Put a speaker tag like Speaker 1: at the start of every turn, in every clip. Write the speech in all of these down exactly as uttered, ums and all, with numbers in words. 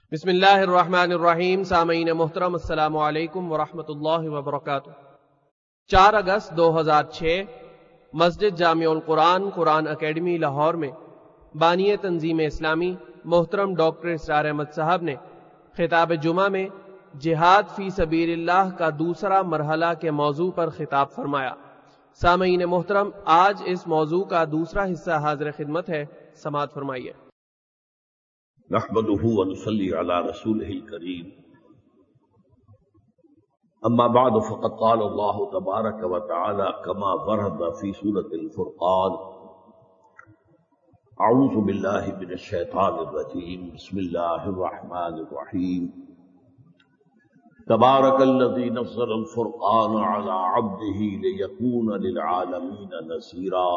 Speaker 1: بسم اللہ الرحمن الرحیم۔ سامعین محترم، السلام علیکم ورحمۃ اللہ وبرکاتہ۔ چار اگست دو ہزار چھ مسجد جامع القرآن قرآن اکیڈمی لاہور میں بانی تنظیم اسلامی محترم ڈاکٹر اسرار احمد صاحب نے خطاب جمعہ میں جہاد فی سبیل اللہ کا دوسرا مرحلہ کے موضوع پر خطاب فرمایا۔ سامعین محترم، آج اس موضوع کا دوسرا حصہ حاضر خدمت ہے، سماعت فرمائیے۔
Speaker 2: نحمده ونصلي على رسوله الكريم، اما بعد فقد قال الله تبارك وتعالى كما ورد في سورة الفرقان: اعوذ بالله من الشيطان الرجيم، بسم الله الرحمن الرحيم، تبارك الذي نزل الفرقان على عبده ليكون للعالمين نذيرا،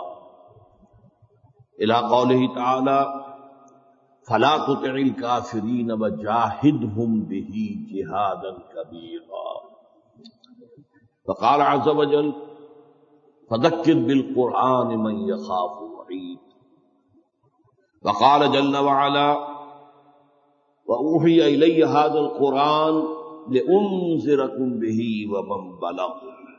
Speaker 2: الى قوله تعالى: فلا تطع الكافرين وجاهدهم به جهادا كبيرا، وقال عز وجل: فذكر بالقرآن من يخاف وعيد، وقال جل وعلا: وأوحي إلي هذا القرآن لأنذركم به ومن بلغ،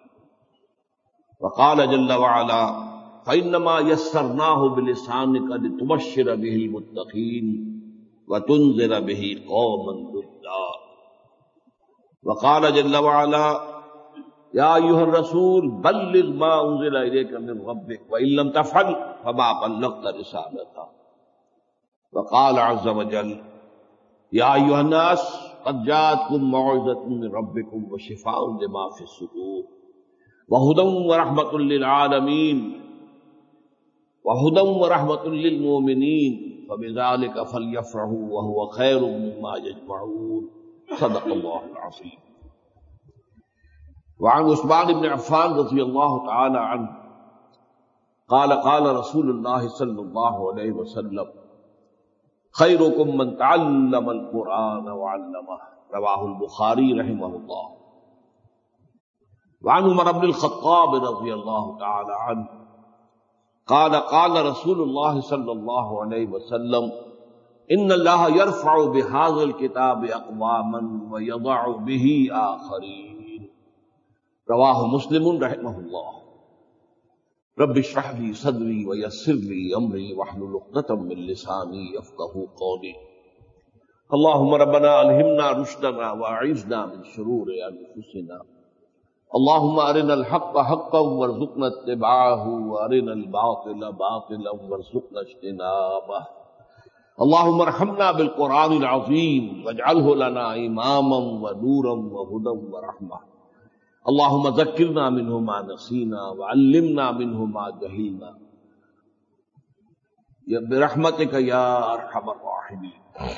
Speaker 2: وقال جل وعلا: فإنما يسرناه بلسانك لتبشر به المتقين وتنذر به قوما لدا، وقال جل وعلا: يا أيها الرسول بلغ ما أنزل إليك من ربك وإن لم تفعل فما بلغت رسالته، وقال عز وجل: يا أيها الناس قد جاءتكم موعظة من ربكم وشفاء لما في الصدور وهدى ورحمة للعالمين وَهُدًى وَرَحْمَةٌ لِّلْمُؤْمِنِينَ فَبِذَلِكَ فَلْيَفْرَحُوا وَهُوَ خَيْرٌ مِّمَّا يَجْمَعُونَ، صدق اللہ العظیم۔ وعن عثمان بن عفان رضی اللہ تعالی عنہ قال قال رسول اللہ صلی اللہ علیہ وسلم: خیرکم من تعلم القرآن وعلمہ، رواہ البخاری رحمہ اللہ۔ وعن عمر بن الخطاب رضی اللہ تعالی عنہ قال قال رسول اللہ صلی اللہ علیہ وسلم: ان اللہ یرفع بهذا الكتاب اقواما ویضع به آخرین، رواہ مسلم رحمہ اللہ۔ رب اشرح لي صدری ویسر لي امری واحلل عقدۃ من لسانی یفقہوا قولی۔ اللہم ربنا الہمنا رشدنا واعذنا من شرور انفسنا، اللهم ارنا الحق حقا وارزقنا اتباعه وارنا الباطل باطلا وارزقنا اجتنابه، اللهم ارحمنا بالقرآن العظيم واجعله لنا اماما ونورا وهدى ورحمة، اللهم ذكرنا منه ما نسينا وعلمنا منه ما جهلنا برحمتك يا ارحم الراحمين۔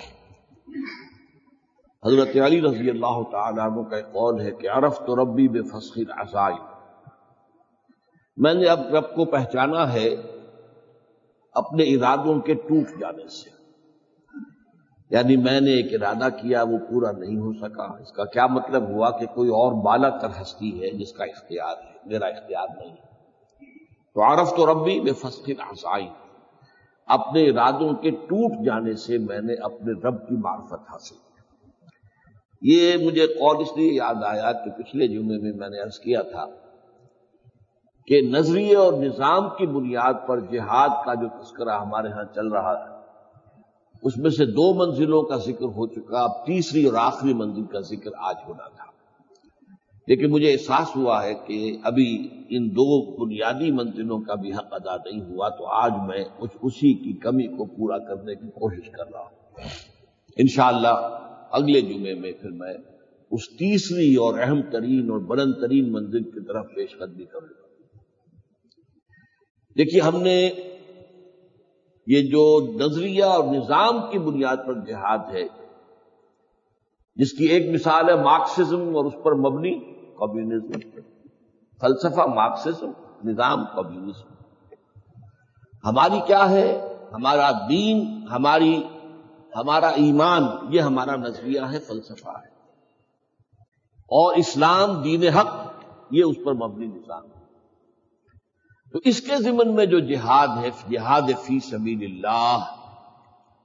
Speaker 2: حضرت علی رضی اللہ تعالیٰ عنہ کا ایک قول ہے کہ عرفت ربی بفسخ العزائم، میں نے اب رب کو پہچانا ہے اپنے ارادوں کے ٹوٹ جانے سے، یعنی میں نے ایک ارادہ کیا وہ پورا نہیں ہو سکا۔ اس کا کیا مطلب ہوا کہ کوئی اور بالا تر ہستی ہے جس کا اختیار ہے، میرا اختیار نہیں۔ تو عرفت ربی بفسخ العزائم، اپنے ارادوں کے ٹوٹ جانے سے میں نے اپنے رب کی معرفت حاصل کی۔ یہ مجھے قول اس لیے یاد آیا کہ پچھلے جمعے میں میں نے عرض کیا تھا کہ نظریے اور نظام کی بنیاد پر جہاد کا جو تذکرہ ہمارے ہاں چل رہا ہے اس میں سے دو منزلوں کا ذکر ہو چکا، اب تیسری اور آخری منزل کا ذکر آج ہونا تھا، لیکن مجھے احساس ہوا ہے کہ ابھی ان دو بنیادی منزلوں کا بھی حق ادا نہیں ہوا، تو آج میں کچھ اسی کی کمی کو پورا کرنے کی کوشش کر رہا ہوں۔ انشاءاللہ اگلے جمعے میں پھر میں اس تیسری اور اہم ترین اور بلند ترین منزل کی طرف پیش قدمی کروں گا۔ دیکھیے، ہم نے یہ جو نظریہ اور نظام کی بنیاد پر جہاد ہے، جس کی ایک مثال ہے مارکسزم اور اس پر مبنی کمیونزم، فلسفہ مارکسزم، نظام کمیونزم۔ ہماری کیا ہے؟ ہمارا دین، ہماری ہمارا ایمان، یہ ہمارا نظریہ ہے، فلسفہ ہے، اور اسلام دین حق، یہ اس پر مبنی نظام ہے۔ تو اس کے ضمن میں جو جہاد ہے، جہاد فی سبیل اللہ،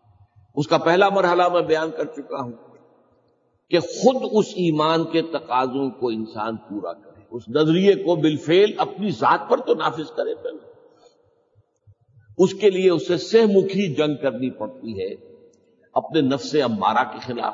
Speaker 2: اس کا پہلا مرحلہ میں بیان کر چکا ہوں کہ خود اس ایمان کے تقاضوں کو انسان پورا کرے، اس نظریے کو بالفعل اپنی ذات پر تو نافذ کرے پہلے۔ اس کے لیے اسے سہ مکھی جنگ کرنی پڑتی ہے اپنے نفس امارہ کے خلاف۔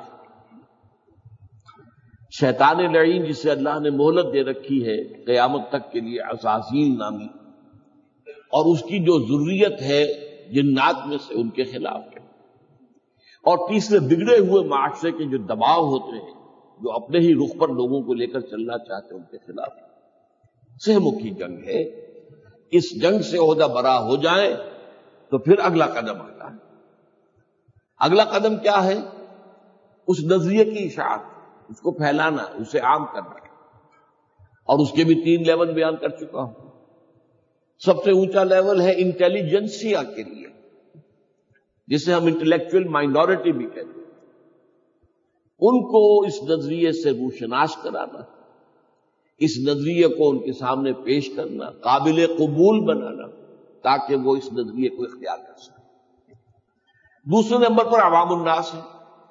Speaker 2: شیطان لعین جسے اللہ نے مہلت دے رکھی ہے قیامت تک کے لیے، عزازیل نامی، اور اس کی جو ذریت ہے جنات میں سے، ان کے خلاف ہے۔ اور تیسرے بگڑے ہوئے معاشرے کے جو دباؤ ہوتے ہیں، جو اپنے ہی رخ پر لوگوں کو لے کر چلنا چاہتے ہیں، ان کے خلاف سہ مکھی جنگ ہے۔ اس جنگ سے عہدہ برا ہو جائیں تو پھر اگلا قدم آتا ہے۔ اگلا قدم کیا ہے؟ اس نظریے کی اشاعت، اس کو پھیلانا، اسے عام کرنا، اور اس کے بھی تین لیول بیان کر چکا ہوں۔ سب سے اونچا لیول ہے انٹیلیجنسیا کے لیے، جسے ہم انٹلیکچوئل مائنورٹی بھی کہتے ہیں، ان کو اس نظریے سے روشناس کرانا، اس نظریے کو ان کے سامنے پیش کرنا، قابل قبول بنانا، تاکہ وہ اس نظریے کو اختیار کر سکیں۔ دوسرے نمبر پر عوام الناس ہیں،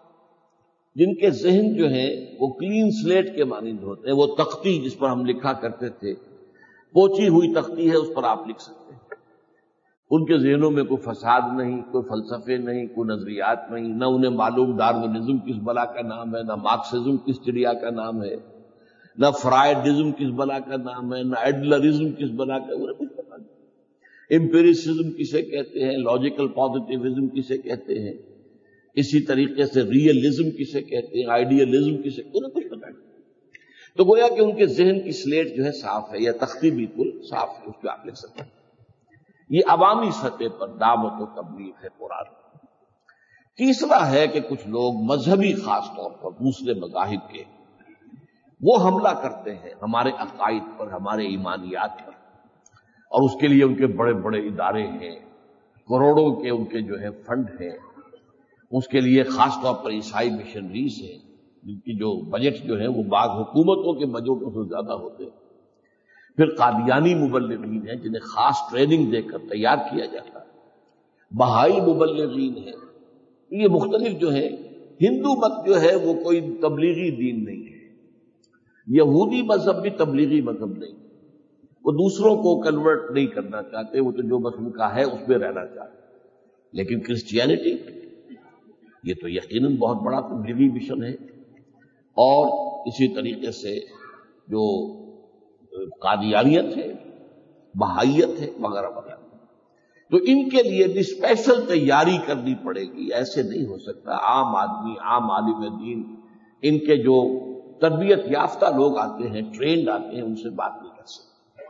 Speaker 2: جن کے ذہن جو ہیں وہ کلین سلیٹ کے مانند ہوتے ہیں۔ وہ تختی جس پر ہم لکھا کرتے تھے، پوچی ہوئی تختی ہے، اس پر آپ لکھ سکتے ہیں۔ ان کے ذہنوں میں کوئی فساد نہیں، کوئی فلسفے نہیں، کوئی نظریات نہیں، نہ انہیں معلوم ڈارونزم کس بلا کا نام ہے، نہ مارکسزم کس چڑیا کا نام ہے، نہ فرائڈزم کس بلا کا نام ہے، نہ ایڈلرزم کس بلا کا، انہیں کچھ پتا نہیں۔ امپیریسزم کسے کہتے ہیں، لاجیکل پازیٹیوزم کسے کہتے ہیں، اسی طریقے سے ریئلزم کسے کہتے ہیں، آئیڈیلزم کسے، انہیں کچھ پتا نہیں۔ تو گویا کہ ان کے ذہن کی سلیٹ جو ہے صاف ہے، یا تختی بالکل صاف ہے، اس پہ آپ لکھ سکتے ہیں۔ یہ عوامی سطح پر دعوت و تبلیغ ہے قرآن۔ تیسرا ہے کہ کچھ لوگ مذہبی، خاص طور پر دوسرے مذاہب کے، وہ حملہ کرتے ہیں ہمارے عقائد پر، ہمارے ایمانیات پر، اور اس کے لیے ان کے بڑے بڑے ادارے ہیں، کروڑوں کے ان کے جو ہے فنڈ ہیں۔ اس کے لیے خاص طور پر عیسائی مشنریز ہیں، جن کی جو بجٹ جو ہے وہ بعض حکومتوں کے بجٹوں سے زیادہ ہوتے ہیں۔ پھر قادیانی مبلغین ہیں، جنہیں خاص ٹریننگ دے کر تیار کیا جاتا ہے۔ بہائی مبلغین ہیں۔ یہ مختلف جو ہیں۔ ہندو مت جو ہے وہ کوئی تبلیغی دین نہیں ہے، یہودی مذہب بھی تبلیغی مذہب نہیں، وہ دوسروں کو کنورٹ نہیں کرنا چاہتے، وہ تو جو بس ان کا ہے اس میں رہنا چاہتے۔ لیکن کرسچینٹی یہ تو یقیناً بہت بڑا تبلیغی مشن ہے، اور اسی طریقے سے جو قادیانیت ہے، بہائیت ہے، وغیرہ وغیرہ۔ تو ان کے لیے بھی اسپیشل تیاری کرنی پڑے گی، ایسے نہیں ہو سکتا۔ عام آدمی، عام عالم دین، ان کے جو تربیت یافتہ لوگ آتے ہیں، ٹرینڈ آتے ہیں، ان سے بات نہیں کر سکتے۔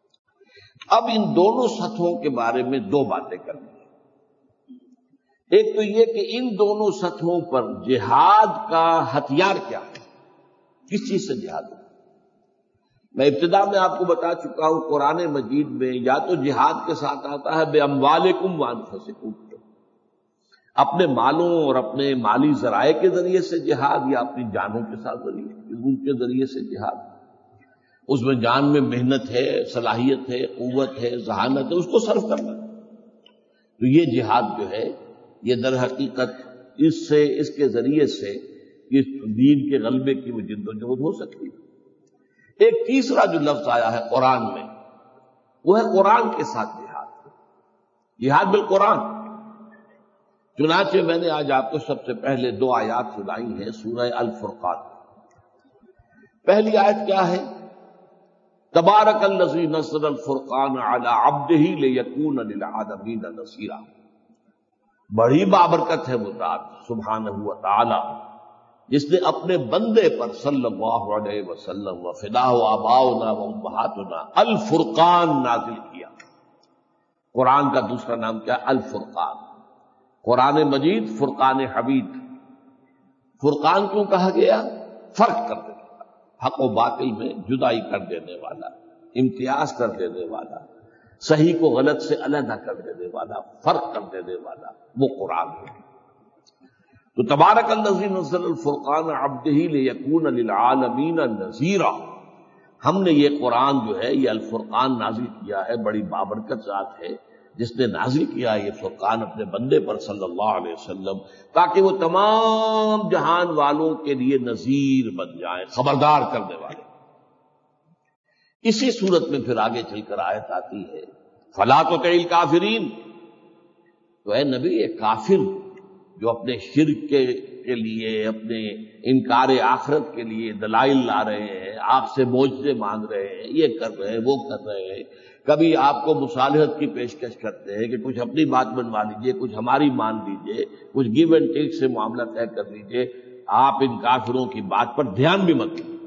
Speaker 2: اب ان دونوں سطحوں کے بارے میں دو باتیں کرنی ہیں۔ ایک تو یہ کہ ان دونوں سطحوں پر جہاد کا ہتھیار کیا ہے، کس چیز سے جہاد ہے۔ میں ابتدا میں آپ کو بتا چکا ہوں، قرآن مجید میں یا تو جہاد کے ساتھ آتا ہے بے اموالکم وانفسکم، اپنے مالوں اور اپنے مالی ذرائع کے ذریعے سے جہاد، یا اپنی جانوں کے ساتھ ذریعے ان کے ذریعے سے جہاد۔ اس میں جان میں محنت ہے، صلاحیت ہے، قوت ہے، ذہانت ہے، اس کو صرف کرنا۔ تو یہ جہاد جو ہے یہ در حقیقت اس سے، اس کے ذریعے سے اس دین کے غلبے کی وہ جد و جہد ہو سکتی ہے۔ ایک تیسرا جو لفظ آیا ہے قرآن میں، وہ ہے قرآن کے ساتھ جہاد، جہاد بالقرآن۔ چنانچہ میں نے آج آپ کو سب سے پہلے دو آیات سنائی ہیں سورہ الفرقان۔ پہلی آیت کیا ہے؟ تبارک الذی نزل الفرقان علی عبدہ لیکون للعالمین نذیرا۔ بڑی بابرکت ہے وہ ذات سبحانہ و تعالی جس نے اپنے بندے پر صلی اللہ علیہ وسلم و فداہ آباؤنا و امہاتنا الفرقان نازل کیا۔ قرآن کا دوسرا نام کیا؟ الفرقان۔ قرآن مجید فرقان حمید۔ فرقان کیوں کہا گیا؟ فرق کر دینے والا، حق و باطل میں جدائی کر دینے والا، امتیاز کر دینے والا، صحیح کو غلط سے علیحدہ کر دینے والا، فرق کر دینے والا، وہ قرآن ہے۔ تو تبارک الذی نزل الفرقان عبدہ لیکون للعالمین نذیرا، ہم نے یہ قرآن جو ہے یہ الفرقان نازل کیا ہے، بڑی بابرکت ذات ہے جس نے نازل کیا یہ فرقان اپنے بندے پر صلی اللہ علیہ وسلم، تاکہ وہ تمام جہان والوں کے لیے نذیر بن جائیں، خبردار کرنے والے۔ اسی صورت میں پھر آگے چل کر آیت آتی ہے فَلَا تُطِعِ الْكَافِرِينَ، تو اے نبی یہ کافر جو اپنے شرک کے کے لیے، اپنے انکار آخرت کے لیے دلائل لا رہے ہیں، آپ سے معجزے مانگ رہے ہیں، یہ کر رہے ہیں وہ کر رہے ہیں، کبھی آپ کو مصالحت کی پیشکش کرتے ہیں کہ کچھ اپنی بات بنوا لیجئے، کچھ ہماری مان لیجئے، کچھ گیو اینڈ ٹیک سے معاملہ طے کر لیجئے، آپ ان کافروں کی بات پر دھیان بھی مت دیں،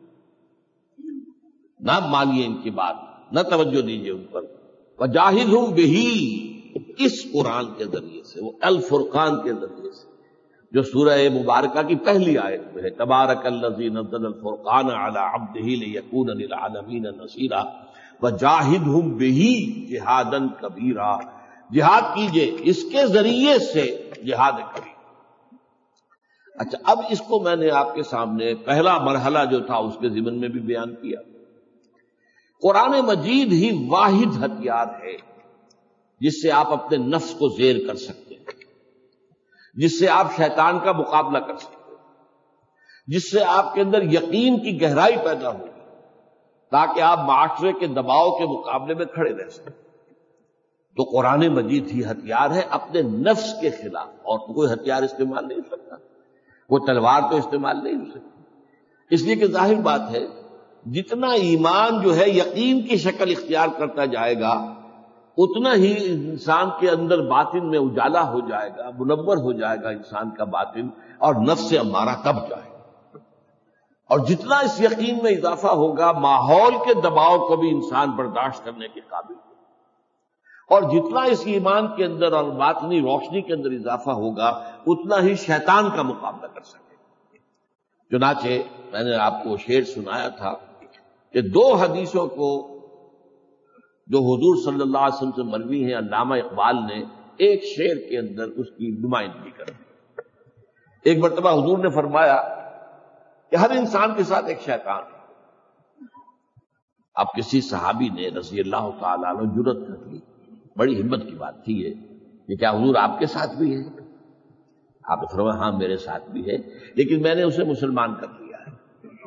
Speaker 2: نہ مانیے ان کی بات، نہ توجہ دیجئے ان پر۔ وَجَاهِدْهُمْ بِهِ، اس قرآن کے ذریعے سے، وہ الفرقان کے ذریعے سے جو سورہ مبارکہ کی پہلی آیت میں ہے، تبارک الذی نزل الفرقان علی عبدہ لیکون للعالمین نذیرا وجاہدہم بہ جہادا کبیرا، جہاد کیجئے اس کے ذریعے سے، جہاد کبیر۔ اچھا، اب اس کو میں نے آپ کے سامنے پہلا مرحلہ جو تھا اس کے ضمن میں بھی بیان کیا۔ قرآن مجید ہی واحد ہتھیار ہے جس سے آپ اپنے نفس کو زیر کر سکتے ہیں، جس سے آپ شیطان کا مقابلہ کر سکتے ہیں، جس سے آپ کے اندر یقین کی گہرائی پیدا ہوگی تاکہ آپ معاشرے کے دباؤ کے مقابلے میں کھڑے رہ سکیں۔ تو قرآن مجید ہی ہتھیار ہے اپنے نفس کے خلاف، اور کوئی ہتھیار استعمال نہیں ہو سکتا، وہ تلوار تو استعمال نہیں ہو سکتی، اس لیے کہ ظاہر بات ہے جتنا ایمان جو ہے یقین کی شکل اختیار کرتا جائے گا اتنا ہی انسان کے اندر باطن میں اجالا ہو جائے گا، منور ہو جائے گا انسان کا باطن، اور نفس امارہ تب جائے گا۔ اور جتنا اس یقین میں اضافہ ہوگا ماحول کے دباؤ کو بھی انسان برداشت کرنے کے قابل ہوگا، اور جتنا اس ایمان کے اندر اور باطنی روشنی کے اندر اضافہ ہوگا اتنا ہی شیطان کا مقابلہ کر سکے گا۔ چنانچہ میں نے آپ کو شعر سنایا تھا کہ دو حدیثوں کو جو حضور صلی اللہ علیہ وسلم سے مروی ہیں علامہ اقبال نے ایک شعر کے اندر اس کی نمائندگی کر دی۔ ایک مرتبہ حضور نے فرمایا کہ ہر انسان کے ساتھ ایک شیطان ہے۔ اب کسی صحابی نے رضی اللہ تعالیٰ عنہ جرأت کر لی، بڑی ہمت کی بات تھی یہ کہ کیا حضور آپ کے ساتھ بھی ہے؟ آپ نے فرمایا ہاں میرے ساتھ بھی ہے، لیکن میں نے اسے مسلمان کر لیا ہے۔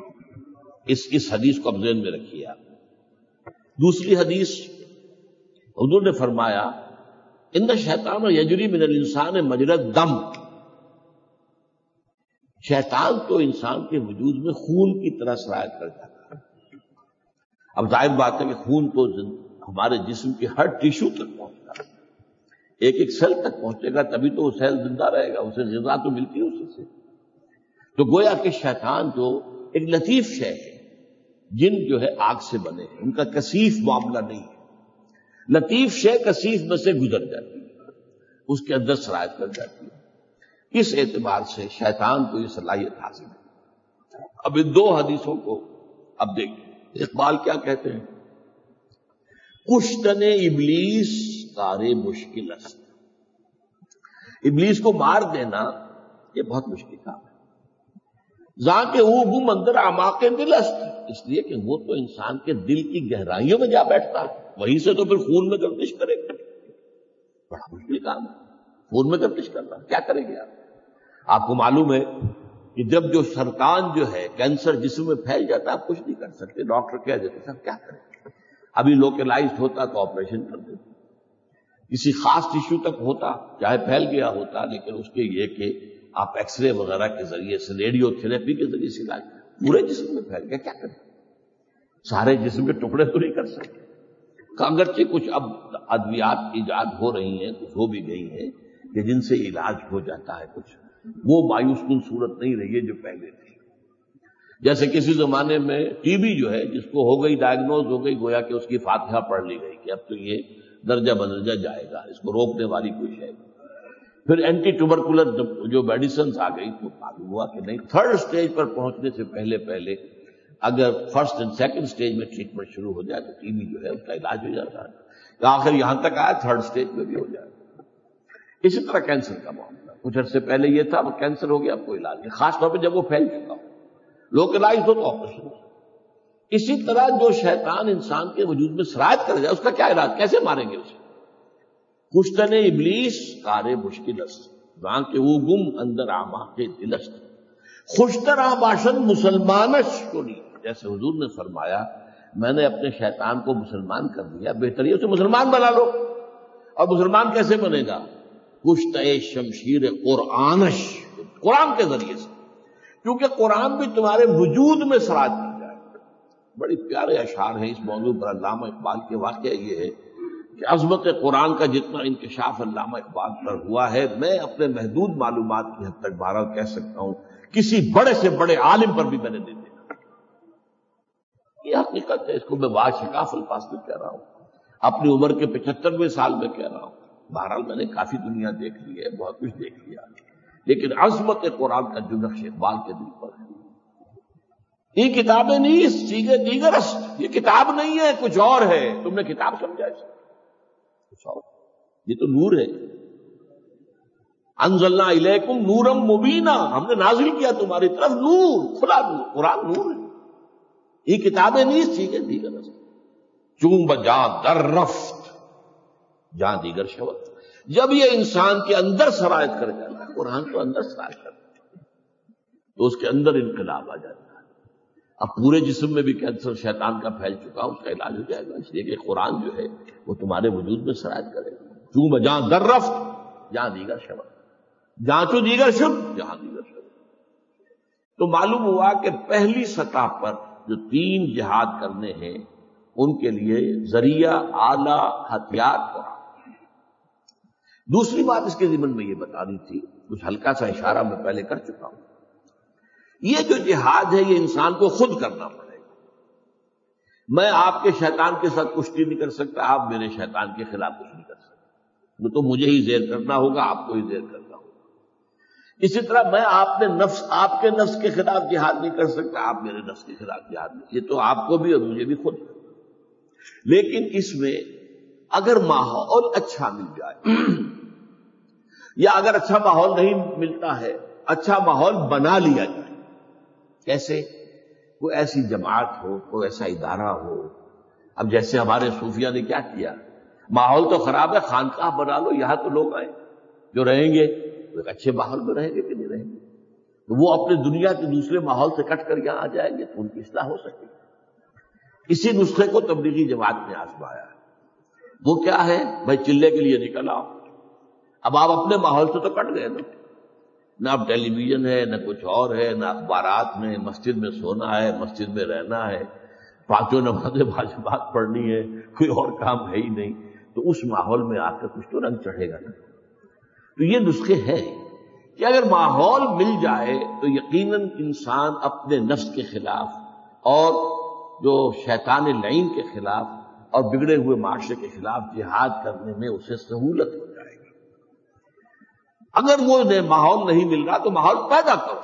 Speaker 2: اس اس حدیث کو اب ذہن میں رکھیے آپ۔ دوسری حدیث حضور نے فرمایا ان الشیطان یجری من الانسان مجری الدم، شیطان تو انسان کے وجود میں خون کی طرح سرایت کر جاتا ہے۔ اب ظاہر بات ہے کہ خون تو ہمارے جسم کے ہر ٹیشو تک پہنچتا ہے، ایک ایک سیل تک پہنچے گا تبھی تو وہ سیل زندہ رہے گا، اسے غذا تو ملتی ہے اسی سے۔ تو گویا کہ شیطان جو ایک لطیف شے ہے، جن جو ہے آگ سے بنے ہیں، ان کا کثیف معاملہ نہیں ہے، لطیف شے کثیف میں سے گزر جاتی ہے، اس کے اندر سرایت کر جاتی ہے۔ اس اعتبار سے شیطان کو یہ صلاحیت حاصل ہے۔ اب ان دو حدیثوں کو اب دیکھیں، اقبال کیا کہتے ہیں؟ کشتن ابلیس کار مشکل است، ابلیس کو مار دینا یہ بہت مشکل کام ہے۔ زاں کہ وہ گم اندر اعماق دل است، اس لیے کہ وہ تو انسان کے دل کی گہرائیوں میں جا بیٹھتا ہے، وہیں سے تو پھر خون میں گردش کرے گا، بڑا مشکل کام ہے خون میں گردش کرنا، کیا کریں گے آپ؟ آپ کو معلوم ہے کہ جب جو سرطان جو ہے کینسر جسم میں پھیل جاتا ہے آپ کچھ نہیں کر سکتے، ڈاکٹر کہہ دیتے صاحب کیا کریں، ابھی لوکلائزڈ ہوتا تو آپریشن کر دیتے، کسی خاص ٹیشو تک ہوتا چاہے پھیل گیا ہوتا، لیکن اس کے یہ کہ آپ ایکس رے وغیرہ کے ذریعے سے، ریڈیو تھراپی کے ذریعے سے علاج، پورے جسم میں پھیل گیا کیا کریں، سارے جسم کے ٹکڑے تو نہیں کر سکتے۔ اگرچہ کچھ اب ادویات ایجاد ہو رہی ہیں، کچھ ہو بھی گئی ہیں کہ جن سے علاج ہو جاتا ہے، کچھ وہ مایوس کن صورت نہیں رہی ہے جو پہلے تھی۔ جیسے کسی زمانے میں ٹی بی جو ہے جس کو ہو گئی ڈائگنوز ہو گئی، گویا کہ اس کی فاتحہ پڑھ لی گئی کہ اب تو یہ درجہ بدرجہ جائے گا، اس کو روکنے والی کوئی شے نہیں۔ پھر اینٹی ٹوبرکولر جو میڈیسنز آ گئی تو معلوم ہوا کہ نہیں، تھرڈ سٹیج پر پہنچنے سے پہلے پہلے اگر فرسٹ اینڈ سیکنڈ سٹیج میں ٹریٹمنٹ شروع ہو جائے تو ٹی بی جو ہے اس کا علاج ہو جاتا ہے، آخر یہاں تک آیا تھرڈ سٹیج میں بھی ہو جائے۔ اسی طرح کینسر کا معاملہ کچھ عرصے پہلے یہ تھا، وہ کینسر ہو گیا اب کوئی علاج نہیں، خاص طور پہ جب وہ پھیل چکا ہو، لوکلائز ہو تو آپریشن ہو۔ اسی طرح جو شیطان انسان کے وجود میں سرایت کر جائے اس کا کیا علاج، کیسے ماریں گے اسے؟ کشتن ابلیس کار مشکل است وہاں کے وہ گم اندر آما کے دلست خوشترا باشد مسلمانش کنی. جیسے حضور نے فرمایا میں نے اپنے شیطان کو مسلمان کر دیا، بہتر یہ اسے مسلمان بنا لو. اور مسلمان کیسے بنے گا؟ کشتہ شمشیر قرآنش، قرآن کے ذریعے سے، کیونکہ قرآن بھی تمہارے وجود میں سراج کر جائے. بڑی پیارے اشعار ہیں اس موضوع پر علامہ اقبال کے. واقعہ یہ ہے کہ عظمت قرآن کا جتنا انکشاف علامہ اقبال پر ہوا ہے، میں اپنے محدود معلومات کی حد تک بہرحال کہہ سکتا ہوں کسی بڑے سے بڑے عالم پر بھی میں نے نہیں دیکھا. یہ حقیقت ہے، اس کو میں باشکاف الفاظ میں کہہ رہا ہوں، اپنی عمر کے پچہترویں سال میں کہہ رہا ہوں. بہرحال میں نے کافی دنیا دیکھ لی ہے، بہت کچھ دیکھ لیا، لیکن عظمت قرآن کا جو نقش اقبال کے دل پر ہے. یہ کتابیں نہیں، سیگے دیگر است، یہ کتاب نہیں ہے، کچھ اور ہے. تم نے کتاب سمجھا اسے، کچھ اور. یہ تو نور ہے. انزلنا الیکم نورم مبینا، ہم نے نازل کیا تمہاری طرف نور، کھلا نور. قرآن نور ہے. یہ کتابیں نہیں، سیگے دیگر است چون بجا در رفت جہاں دیگر شبت. جب یہ انسان کے اندر سرایت کر جاتا ہے، قرآن تو اندر سرایت کرتا ہے، تو اس کے اندر انقلاب آ جاتا ہے. اب پورے جسم میں بھی کینسر شیطان کا پھیل چکا، اس کا علاج ہو جائے گا. اس لیے کہ قرآن جو ہے وہ تمہارے وجود میں سرایت کرے گا. چون بجا در رفت جہاں دیگر شبت، جہاں تو دیگر شب جہاں دیگر شب. تو معلوم ہوا کہ پہلی سطح پر جو تین جہاد کرنے ہیں ان کے لیے ذریعہ، آلہ، ہتھیار قرآن. دوسری بات اس کے ضمن میں یہ بتانی تھی، کچھ ہلکا سا اشارہ میں پہلے کر چکا ہوں. یہ جو جہاد ہے یہ انسان کو خود کرنا پڑے گا. میں آپ کے شیطان کے ساتھ کشتی نہیں کر سکتا، آپ میرے شیطان کے خلاف کچھ نہیں کر سکتے. وہ تو مجھے ہی زیر کرنا ہوگا، آپ کو ہی زیر کرنا ہوگا. اسی طرح میں آپ نے نفس آپ کے نفس کے خلاف جہاد نہیں کر سکتا، آپ میرے نفس کے خلاف جہاد نہیں. یہ تو آپ کو بھی اور مجھے بھی خود. لیکن اس میں اگر ماحول اچھا مل جائے یا اگر اچھا ماحول نہیں ملتا ہے، اچھا ماحول بنا لیا جائے. کیسے؟ کوئی ایسی جماعت ہو، کوئی ایسا ادارہ ہو. اب جیسے ہمارے صوفیہ نے کیا کیا، ماحول تو خراب ہے، خانقاہ بنا لو، یہاں تو لوگ آئیں جو رہیں گے وہ ایک اچھے ماحول میں رہیں گے کہ نہیں رہیں گے. تو وہ اپنے دنیا کے دوسرے ماحول سے کٹ کر یہاں آ جائیں گے تو ان کی اصلاح ہو سکے. اسی نسخے کو تبلیغی جماعت نے آزمایا. وہ کیا ہے؟ بھائی چلے کے لیے نکل آؤ. اب آپ اپنے ماحول سے تو کٹ گئے نا، نہ اب ٹیلی ویژن ہے، نہ کچھ اور ہے، نہ اخبارات میں. مسجد میں سونا ہے، مسجد میں رہنا ہے، پانچوں نمازیں واجبات پڑھنی ہے، کوئی اور کام ہے ہی نہیں. تو اس ماحول میں آ کر کچھ تو رنگ چڑھے گا نا. تو یہ نسخے ہیں کہ اگر ماحول مل جائے تو یقیناً انسان اپنے نفس کے خلاف اور جو شیطان لعین کے خلاف اور بگڑے ہوئے معاشرے کے خلاف جہاد کرنے میں اسے سہولت ہو جائے گی. اگر وہ ماحول نہیں مل رہا تو ماحول پیدا کرو،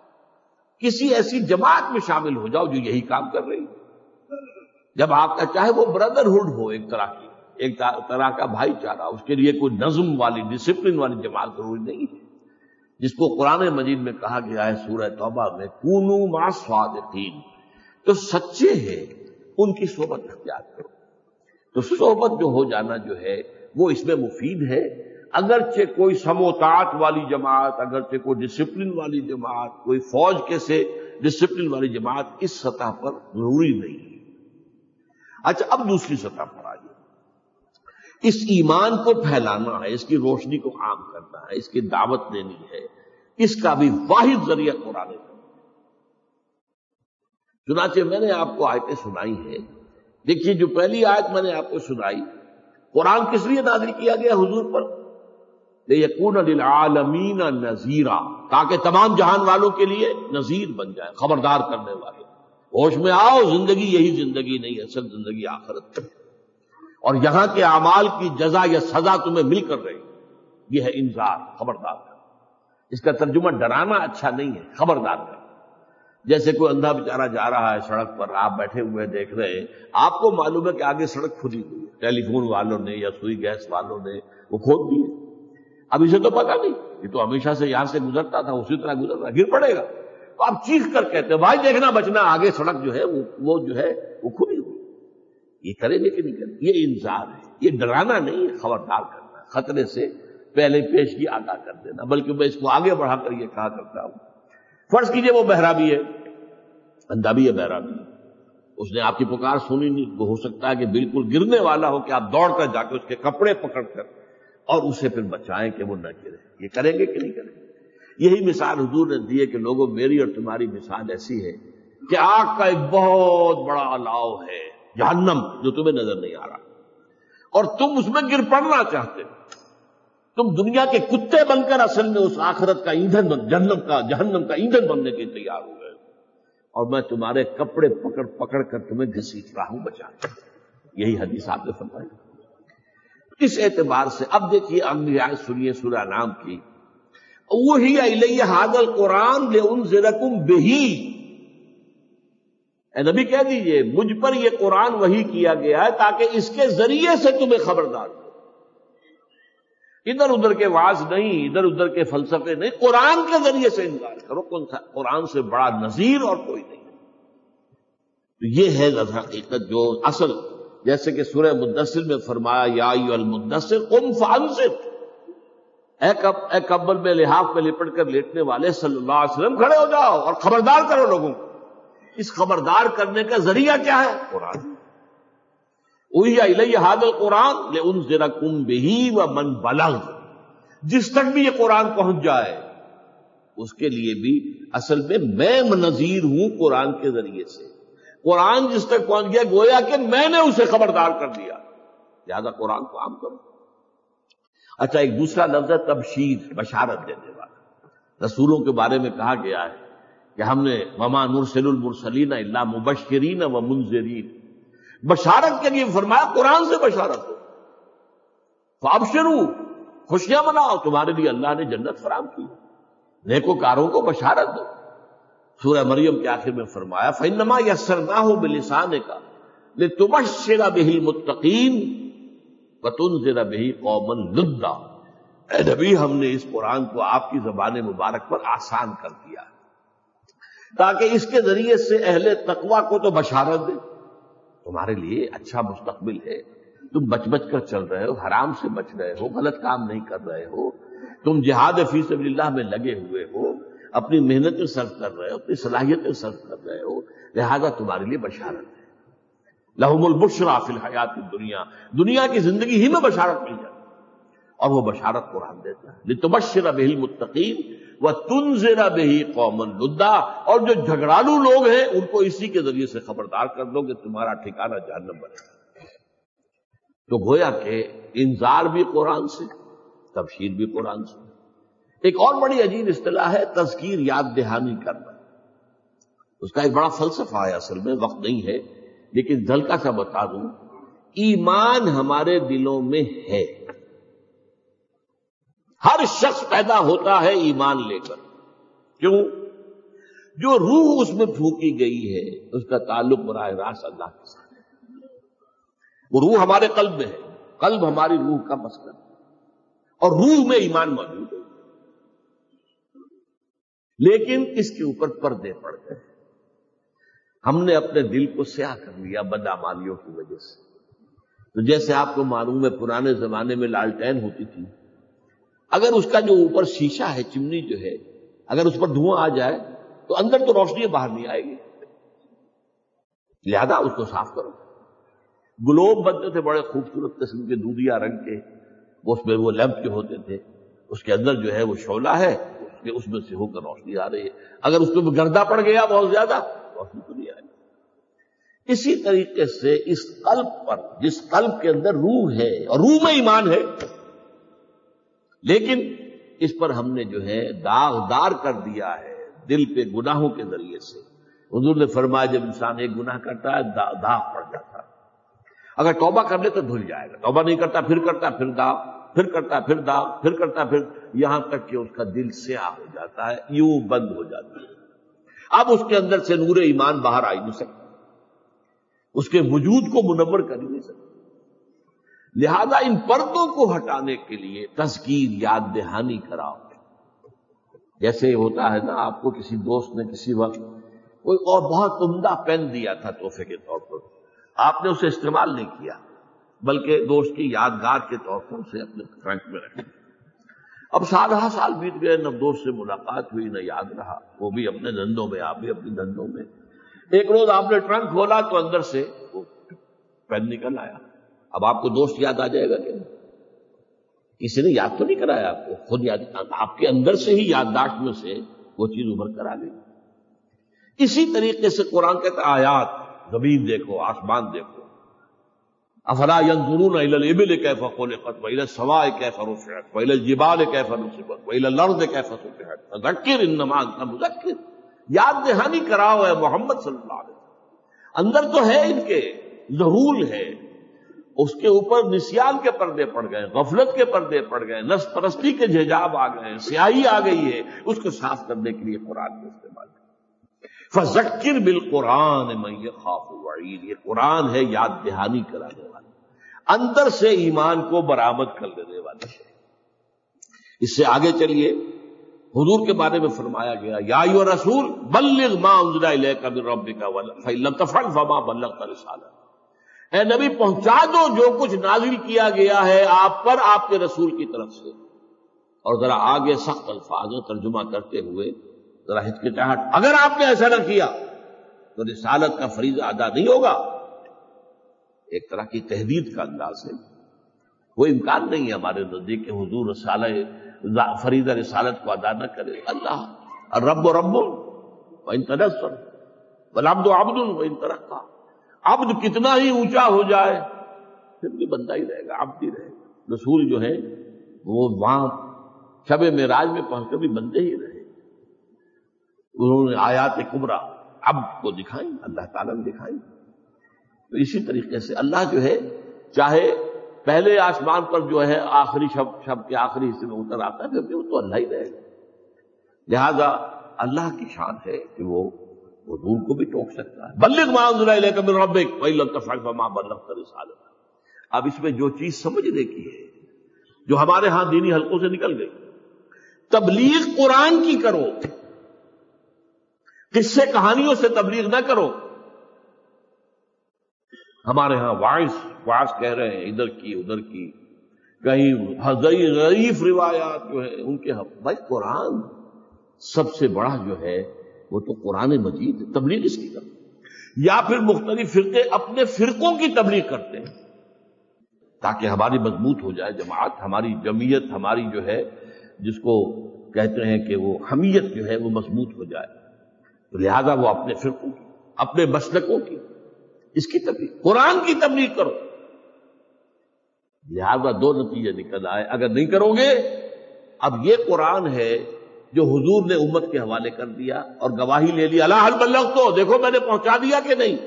Speaker 2: کسی ایسی جماعت میں شامل ہو جاؤ جو یہی کام کر رہی. جب آپ کا چاہے وہ بردرہڈ ہو، ایک طرح کی ایک طرح کا بھائی چارہ، اس کے لیے کوئی نظم والی ڈسپلن والی جماعت ضروری نہیں ہے. جس کو قرآن مجید میں کہا گیا ہے سورہ توبہ میں کونوا مع الصادقین، تو سچے ہیں ان کی صحبت اختیار کرو. تو صحبت جو ہو جانا جو ہے وہ اس میں مفید ہے. اگرچہ کوئی سموتاعت والی جماعت، اگرچہ کوئی ڈسپلن والی جماعت، کوئی فوج کے سے ڈسپلن والی جماعت اس سطح پر ضروری نہیں ہے. اچھا اب دوسری سطح پر آئیے. اس ایمان کو پھیلانا ہے، اس کی روشنی کو عام کرنا ہے، اس کی دعوت دینی ہے. اس کا بھی واحد ذریعہ قرآن ہے. چنانچہ میں نے آپ کو آیتیں سنائی ہیں. دیکھیے جو پہلی آیت میں نے آپ کو سنائی، قرآن کس لیے نازل کیا گیا حضور پر؟ لِيَكُونَ لِلْعَالَمِينَ نَذِيرًا، تاکہ تمام جہان والوں کے لیے نذیر بن جائے، خبردار کرنے والے. ہوش میں آؤ، زندگی یہی زندگی نہیں، اصل زندگی آخرت. اور یہاں کے اعمال کی جزا یا سزا تمہیں مل کر رہی. یہ ہے انذار، خبردار کرنا. اس کا ترجمہ ڈرانا اچھا نہیں ہے، خبردار کرنا. جیسے کوئی اندھا بیچارہ جا رہا ہے سڑک پر، آپ بیٹھے ہوئے دیکھ رہے ہیں، آپ کو معلوم ہے کہ آگے سڑک کھلی ہوئی ہے، ٹیلی فون والوں نے یا سوئی گیس والوں نے وہ کھود دی ہے. اب اسے تو پتا نہیں، یہ تو ہمیشہ سے یہاں سے گزرتا تھا، اسی طرح گزر رہا، گر پڑے گا. تو آپ چیخ کر کہتے ہیں بھائی دیکھنا بچنا، آگے سڑک جو ہے وہ وہ جو ہے وہ کھلی ہوئی. یہ کریں گے کہ نہیں کریں؟ یہ انذار ہے، یہ ڈرانا نہیں ہے، خبردار کرنا ہے. خطرے سے پہلے پیشگی آگاہ کر دینا، بلکہ میں اس کو آگے بڑھا کر یہ کہا کرتا ہوں، فرض کیجئے وہ بہرا بھی ہے، اندھا بھی ہے، بہرا بھی ہے، اس نے آپ کی پکار سنی نہیں، وہ ہو سکتا ہے کہ بالکل گرنے والا ہو کہ آپ دوڑ کر جا کے اس کے کپڑے پکڑ کر اور اسے پھر بچائیں کہ وہ نہ گرے۔ یہ کریں گے کہ نہیں کریں گے؟ یہی مثال حضور نے دی ہے کہ لوگوں میری اور تمہاری مثال ایسی ہے کہ آگ کا ایک بہت بڑا الاؤ ہے جہنم جو تمہیں نظر نہیں آ رہا، اور تم اس میں گر پڑنا چاہتے ہو، تم دنیا کے کتے بن کر اصل میں اس آخرت کا ایندھن بن جہنم کا جہنم کا ایندھن بننے کے تیار ہو گئے، اور میں تمہارے کپڑے پکڑ پکڑ کر تمہیں گھسیٹ رہا ہوں بچانے۔ یہی حدیث آپ نے فرمائی۔ اس اعتبار سے اب دیکھیے اگلی آیت سنیے سورہ انعام کی، اوحی الیہ ھذا القرآن لانذرکم بہ، اے نبی کہہ دیجئے مجھ پر یہ قرآن وحی کیا گیا ہے تاکہ اس کے ذریعے سے تمہیں خبردار کرو۔ ادھر ادھر کے وعظ نہیں، ادھر ادھر کے فلسفے نہیں، قرآن کے ذریعے سے انکار کرو، قرآن سے بڑا نذیر اور کوئی نہیں۔ تو یہ ہے حقیقت جو اصل، جیسے کہ سورہ مدثر میں فرمایا یا ایھا المدثر قم فانذر، اے کب اے کمبل میں لحاف میں لپٹ کر لیٹنے والے صلی اللہ علیہ وسلم کھڑے ہو جاؤ اور خبردار کرو لوگوں کو۔ اس خبردار کرنے کا ذریعہ کیا ہے؟ قرآن۔ اوحی الیہ ھذا القرآن لانذرکم بہ ومن بلغ، جس تک بھی یہ قرآن پہنچ جائے اس کے لیے بھی اصل میں میں نذیر ہوں قرآن کے ذریعے سے۔ قرآن جس تک پہنچ گیا گویا کہ میں نے اسے خبردار کر دیا، لہذا قرآن کو عام کرو۔ اچھا، ایک دوسرا لفظ ہے تبشیر، بشارت دینے والا۔ رسولوں کے بارے میں کہا گیا ہے کہ ہم نے وما نرسل المرسلین الا مبشرین و منذرین، بشارت کے لیے فرمایا قرآن سے بشارت ہو، فابشروا، خوشیاں مناؤ، تمہارے لیے اللہ نے جنت فراہم کی، نیکوکاروں کو بشارت دو۔ سورہ مریم کے آخر میں فرمایا فإنما یسرناہ بلسانک لتبشر بہ المتقین وتنذر بہ قوما لدا، اے نبی ہم نے اس قرآن کو آپ کی زبان مبارک پر آسان کر دیا تاکہ اس کے ذریعے سے اہل تقوی کو تو بشارت دے، تمہارے لیے اچھا مستقبل ہے، تم بچ بچ کر چل رہے ہو، حرام سے بچ رہے ہو، غلط کام نہیں کر رہے ہو، تم جہاد فی سبیل اللہ میں لگے ہوئے ہو، اپنی محنتیں صرف کر رہے ہو، اپنی صلاحیتیں صرف کر رہے ہو، لہذا تمہارے لیے بشارت ہے۔ لہم البشریٰ فی الحیات الدنیا، دنیا کی زندگی ہی میں بشارت مل جاتی، اور وہ بشارت قرآن دیتا ہے لتبشر بہ المتقین وتنذر بہ قوما لدا، اور جو جھگڑالو لوگ ہیں ان کو اسی کے ذریعے سے خبردار کر دو کہ تمہارا ٹھکانہ جہنم بنے گا۔ تو گویا کہ انذار بھی قرآن سے، تبشیر بھی قرآن سے۔ ایک اور بڑی عجیب اصطلاح ہے تذکیر، یاد دہانی کرنا۔ اس کا ایک بڑا فلسفہ ہے، اصل میں وقت نہیں ہے لیکن ہلکا سا بتا دوں، ایمان ہمارے دلوں میں ہے، ہر شخص پیدا ہوتا ہے ایمان لے کر، کیوں؟ جو روح اس میں پھونکی گئی ہے اس کا تعلق براہ راست اللہ کے ساتھ ہے، وہ روح ہمارے قلب میں ہے، قلب ہماری روح کا مسکن ہے، اور روح میں ایمان موجود ہے، لیکن اس کے اوپر پردے پڑ گئے، ہم نے اپنے دل کو سیاہ کر لیا بدعمالیوں کی وجہ سے۔ تو جیسے آپ کو معلوم ہے پرانے زمانے میں لالٹین ہوتی تھی، اگر اس کا جو اوپر شیشہ ہے، چمنی جو ہے، اگر اس پر دھواں آ جائے تو اندر تو روشنی باہر نہیں آئے گی، لہذا اس کو صاف کرو۔ گلوب بنتے تھے بڑے خوبصورت قسم کے دودھیا رنگ کے، اس میں وہ لیمپ کے ہوتے تھے، اس کے اندر جو ہے وہ شعلہ ہے، کہ اس میں سے ہو کر روشنی آ رہی ہے، اگر اس میں گردہ پڑ گیا بہت زیادہ روشنی تو نہیں آئے گی۔ اسی طریقے سے اس قلب پر، جس قلب کے اندر روح ہے اور روح میں ایمان ہے، لیکن اس پر ہم نے جو ہے داغدار کر دیا ہے دل پہ گناہوں کے ذریعے سے۔ حضور نے فرمایا جب انسان ایک گناہ کرتا ہے داغ پڑ جاتا ہے، اگر توبہ کر لے تو دھل جائے گا، توبہ نہیں کرتا پھر کرتا پھر داغ، پھر کرتا پھر داغ، پھر کرتا پھر، یہاں تک کہ اس کا دل سیاہ ہو جاتا ہے، یوں بند ہو جاتا ہے، اب اس کے اندر سے نور ایمان باہر آ نہیں سکتا، اس کے وجود کو منور کر ہی نہیں سکتا۔ لہذا ان پردوں کو ہٹانے کے لیے تذکیر، یاد دہانی کراؤ۔ جیسے ہوتا ہے نا، آپ کو کسی دوست نے کسی وقت کوئی اور بہت عمدہ پین دیا تھا تحفے کے طور پر، آپ نے اسے استعمال نہیں کیا، بلکہ دوست کی یادگار کے طور پر اسے اپنے فرنٹ میں رکھیں۔ اب سالہ سال بیت گئے، نہ دوست سے ملاقات ہوئی، نہ یاد رہا، وہ بھی اپنے دھندوں میں، آپ بھی اپنے دھندوں میں۔ ایک روز آپ نے ٹرنک کھولا تو اندر سے وہ پین نکل آیا۔ اب آپ کو دوست یاد آ جائے گا کہ نہیں؟ کسی نے یاد تو نہیں کرایا آپ کو، خود یاد، آپ کے اندر سے ہی یادداشت میں سے وہ چیز ابھر کر آ گئی۔ اسی طریقے سے قرآن کہتا ہے آیات، زمین دیکھو، آسمان دیکھو، افلا ينظرون الى الابل كيف خلقت والى السماء كيف رفعت والى الجبال كيف نصبت والى الارض كيف سطحت فذكر انما انت مذکر، یاد دہانی کراؤ اے محمد صلی اللہ علیہ وسلم۔ اندر تو ہے ان کے ظہور ہے، اس کے اوپر نسیان کے پردے پڑ گئے، غفلت کے پردے پڑ گئے، نفس پرستی کے حجاب آ گئے، سیاہی آ گئی ہے، اس کو صاف کرنے کے لیے قرآن کا استعمال ہے۔ فذکر بالقرآن من یخاف وعید، یہ قرآن ہے یاد دہانی کرانے والا، اندر سے ایمان کو برآمد کر لینے والا ہے۔ اس سے آگے چلیے، حضور کے بارے میں فرمایا گیا یا ایھا الرسول بلغ ما انزل الیک من ربک فإن لم تفعل فما بلغت رسالتہ، اے نبی پہنچا دو جو کچھ نازل کیا گیا ہے آپ پر آپ کے رسول کی طرف سے۔ اور ذرا آگے سخت الفاظ میں ترجمہ کرتے ہوئے ذرا ہچکچاہٹ، اگر آپ نے ایسا نہ کیا تو رسالت کا فریضہ ادا نہیں ہوگا، ایک طرح کی تہدید کا انداز ہے۔ وہ امکان نہیں ہے ہمارے نزدیک کہ حضور رسالہ فریضہ رسالت کو ادا نہ کرے۔ اللہ الرب رب وان تنزل والعبد عبد وان ترقى، عبد کتنا ہی اونچا ہو جائے پھر بھی بندہ ہی رہے گا، عبد ہی رہے گا۔ رسول جو ہے وہ وہاں شب معراج میں پہنچ کر بھی بندے ہی رہے، انہوں نے آیات کبریٰ عبد کو دکھائیں، اللہ تعالیٰ نے دکھائیں۔ تو اسی طریقے سے اللہ جو ہے چاہے پہلے آسمان پر جو ہے آخری شب شب کے آخری حصے میں اتر آتا ہے، پھر بھی وہ تو اللہ ہی رہے گا۔ لہذا اللہ کی شان ہے کہ وہ حضور کو بھی ٹوک سکتا ہے۔ بلغ ما انزل الیک من ربک وان لم تفعل فما بلغت رسالتہ۔ اب اس میں جو چیز سمجھنے کی ہے، جو ہمارے ہاں دینی حلقوں سے نکل گئی، تبلیغ قرآن کی کرو، قصے کہانیوں سے تبلیغ نہ کرو۔ ہمارے ہاں وائس واس کہہ رہے ہیں ادھر کی ادھر کی، کہیں ضعیف روایات جو ہے ان کے حق۔ بھائی قرآن سب سے بڑا جو ہے وہ تو قرآن مجید ہے، تبلیغ اس کی کرتے، یا پھر مختلف فرقے اپنے فرقوں کی تبلیغ کرتے ہیں تاکہ ہماری مضبوط ہو جائے جماعت، ہماری جمعیت، ہماری جو ہے جس کو کہتے ہیں کہ وہ حمیت جو ہے وہ مضبوط ہو جائے۔ تو لہذا وہ اپنے فرقوں کی، اپنے مسلکوں کی، اس کی تبلیغ، قرآن کی تبلیغ کرو۔ لہذا دو نتیجے نکل آئے، اگر نہیں کرو گے، اب یہ قرآن ہے جو حضور نے امت کے حوالے کر دیا اور گواہی لے لی، الا هل بلغت، دیکھو میں نے پہنچا دیا کہ نہیں۔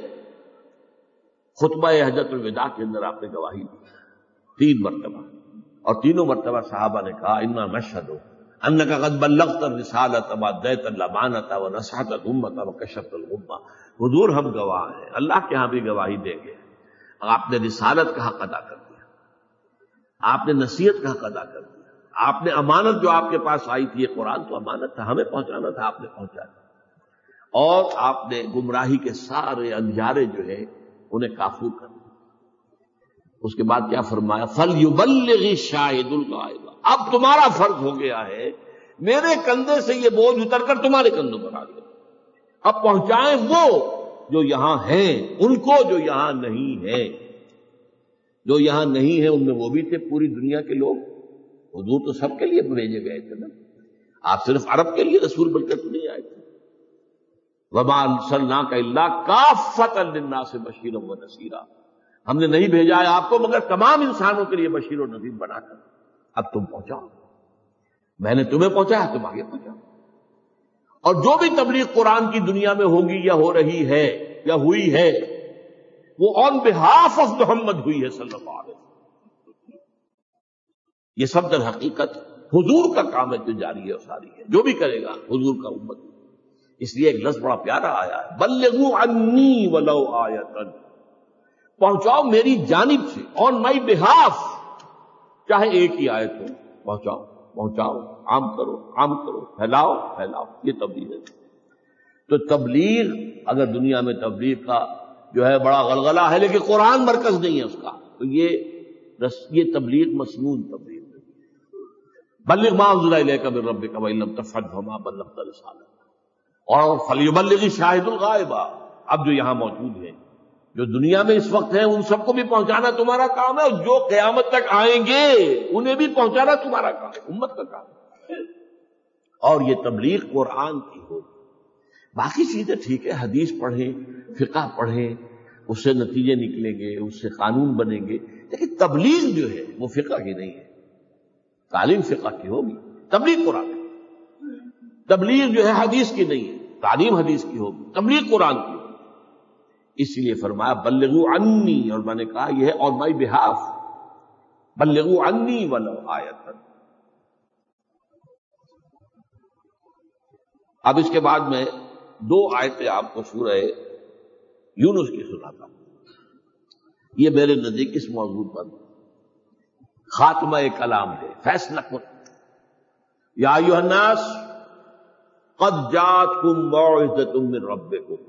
Speaker 2: خطبہ حجۃ الوداع کے اندر آپ نے گواہی دی تین مرتبہ، اور تینوں مرتبہ صحابہ نے کہا انا نشہد انک قد بلغت الرسالۃ وادیت الامانۃ ونصحت الامۃ وکشفت الغمۃ، حضور ہم گواہ ہیں، اللہ کے ہاں بھی گواہی دیں گے، آپ نے رسالت کا حق ادا کر دیا، آپ نے نصیحت کا حق ادا کر دیا، آپ نے امانت جو آپ کے پاس آئی تھی، یہ قرآن تو امانت تھا، ہمیں پہنچانا تھا، آپ نے پہنچایا، اور آپ نے گمراہی کے سارے اندھیارے جو ہے انہیں کافور کر دیا۔ اس کے بعد کیا فرمایا؟ فَلْيُبَلِّغِ الشَّاهِدُ الْغَائِبَ، اب تمہارا فرض ہو گیا ہے، میرے کندھے سے یہ بوجھ اتر کر تمہارے کندھوں پر آ گیا، اب پہنچائیں وہ جو یہاں ہیں ان کو جو یہاں نہیں ہیں۔ جو یہاں نہیں ہیں ان میں وہ بھی تھے پوری دنیا کے لوگ، حضور تو سب کے لیے بھیجے گئے تھے نا، آپ صرف عرب کے لیے رسول بن کر نہیں آئے تھے۔ وَمَا أَرْسَلْنَاكَ إِلَّا كَافَّةً لِلنَّاسِ بَشِيرًا وَنَذِيرًا، ہم نے نہیں بھیجا ہے آپ کو مگر تمام انسانوں کے لیے بشیر و نذیر بنا کر۔ اب تم پہنچاؤ، میں نے تمہیں پہنچایا، تم آگے پہنچاؤ۔ اور جو بھی تبلیغ قرآن کی دنیا میں ہوگی یا ہو رہی ہے یا ہوئی ہے، وہ آن بہاف آف محمد ہوئی ہے صلی اللہ علیہ وسلم۔ یہ سب در حقیقت حضور کا کام ہے جو جاری ہے اور ساری ہے، جو بھی کرے گا حضور کا امت۔ اس لیے ایک لفظ بڑا پیارا آیا ہے، بلغوا عنی ولو آیۃ، پہنچاؤ میری جانب سے، آن مائی بہاف، چاہے ایک ہی آیت ہو، پہنچاؤ پہنچاؤ، عام کرو عام کرو، پھیلاؤ پھیلاؤ، یہ تبلیغ ہے۔ تو تبلیغ، اگر دنیا میں تبلیغ کا جو ہے بڑا غلغلہ ہے، لیکن قرآن مرکز نہیں ہے اس کا، تو یہ یہ تبلیغ مسنون تبلیغ ہے. بلغ ما انزل الیک من ربک وان لم تفعل فما بلغت رسالتہ. اور فلیبلغ الشاہد الغائب، اب جو یہاں موجود ہیں، جو دنیا میں اس وقت ہیں، ان سب کو بھی پہنچانا تمہارا کام ہے، اور جو قیامت تک آئیں گے انہیں بھی پہنچانا تمہارا کام ہے، امت کا کام ہے. اور یہ تبلیغ قرآن کی ہو. باقی چیزیں ٹھیک ہے، حدیث پڑھیں، فقہ پڑھیں، اس سے نتیجے نکلیں گے، اس سے قانون بنیں گے، لیکن تبلیغ جو ہے وہ فقہ کی نہیں ہے. تعلیم فقہ کی ہوگی، تبلیغ قرآن کی. تبلیغ جو ہے حدیث کی نہیں ہے، تعلیم حدیث کی ہوگی، تبلیغ قرآن کی ہوگی. اس لیے فرمایا بلغوا عنی، اور میں نے کہا یہ ہے آن مائی بہاف، بلغوا عنی ولو آیۃ. اب اس کے بعد میں دو آیتیں آپ کو سورہ یونس کی سناتا ہوں. یہ میرے نزدیک اس موضوع پر خاتمہ کلام ہے، فیصلہ کن. یا ایھا الناس قد جاءتکم موعظۃ من ربکم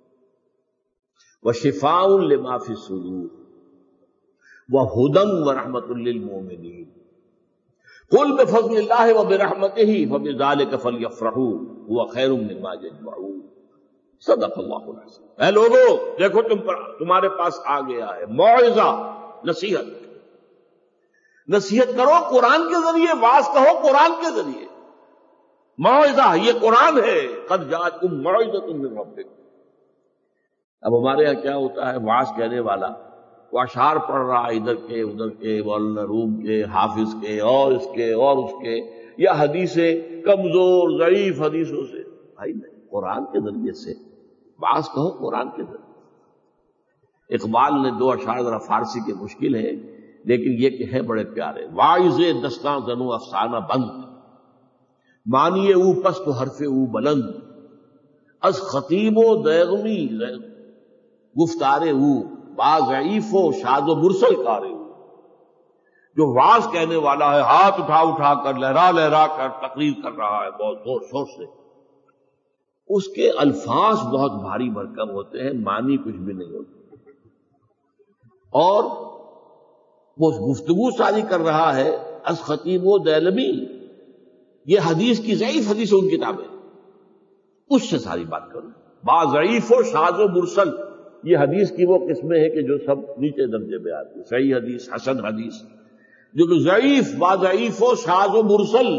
Speaker 2: وشفاء لما فی الصدور وہدی ورحمۃ للمؤمنین. قل بفضل اللہ وبرحمتہ فبذلک فلیفرحوا هو خیر مما یجمعون. صدق اللہ العظیم. اے لوگو دیکھو تم پر تمہارے پاس آ گیا ہے موعظہ، نصیحت. نصیحت کرو قرآن کے ذریعے، واعظ کہو قرآن کے ذریعے. موعظہ یہ قرآن ہے. قد جاءتکم موعظۃ من ربکم. اب ہمارے یہاں کیا ہوتا ہے، واعظ کہنے والا وہ اشعار پڑھ رہا ہے، ادھر کے ادھر کے، مولانا روم کے، حافظ کے، اور اس کے اور اس کے، یا حدیثیں کمزور ضعیف حدیثوں سے. بھائی نہیں، قرآن کے ذریعے سے واعظ کہو قرآن کے ذریعے. اقبال نے دو اشعار ذرا فارسی کے مشکل ہے لیکن یہ کہ ہے بڑے پیارے. واعظ دستاں زنو افسانہ بند، مانیے او پس تو حرف او بلند، از خطیب و دیغمی گفتارے او، با ضعیف و شاذ و مرسل کارے او. جو واعظ کہنے والا ہے ہاتھ اٹھا اٹھا کر، لہرا لہرا کر تقریر کر رہا ہے بہت زور شور سے، اس کے الفاظ بہت بھاری بھرکم ہوتے ہیں، معنی کچھ بھی نہیں ہوتے. اور وہ گفتگو ساری کر رہا ہے از خطیب و دیلمی، یہ حدیث کی ضعیف حدیث ان کتابیں، اس سے ساری بات کروں. با ضعیف و شاذ و مرسل، یہ حدیث کی وہ قسمیں ہیں کہ جو سب نیچے درجے میں آتی ہیں، صحیح حدیث، حسن حدیث. جو کہ ضعیف، با ضعیف و شاذ و مرسل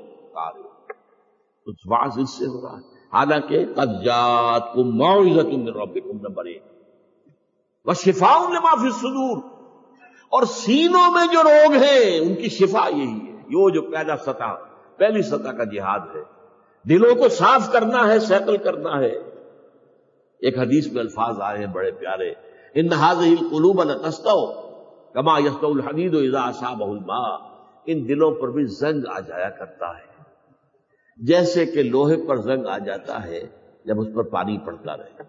Speaker 2: کچھ واعظ اس سے ہو رہا ہے. حالانکہ قد جاءتکم موعظۃ من ربکم نمبر ایک، وشفاء لما فی الصدور، اور سینوں میں جو روگ ہیں ان کی شفا یہی ہے. یہ جو پہلا سطح، پہلی سطح کا جہاد ہے، دلوں کو صاف کرنا ہے، سیکل کرنا ہے. ایک حدیث میں الفاظ آئے ہیں بڑے پیارے، ان هذه القلوب لتستو کما یستو الحدید اذا اصابہ الماء. ان دلوں پر بھی زنگ آ جایا کرتا ہے جیسے کہ لوہے پر زنگ آ جاتا ہے جب اس پر پانی پڑتا رہے.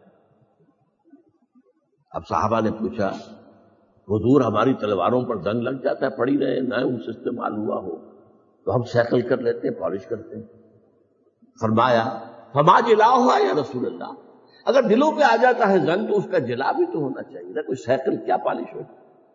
Speaker 2: اب صحابہ نے پوچھا حضور ہماری تلواروں پر زنگ لگ جاتا ہے، پڑی رہے نہ ان سے استعمال ہوا ہو تو ہم سیکل کر لیتے ہیں، پالش کرتے ہیں. فرمایا فما جلا ہوا یا رسول اللہ، اگر دلوں پہ آ جاتا ہے زنگ تو اس کا جلا بھی تو ہونا چاہیے نا، کوئی سیکل کیا پالش ہو.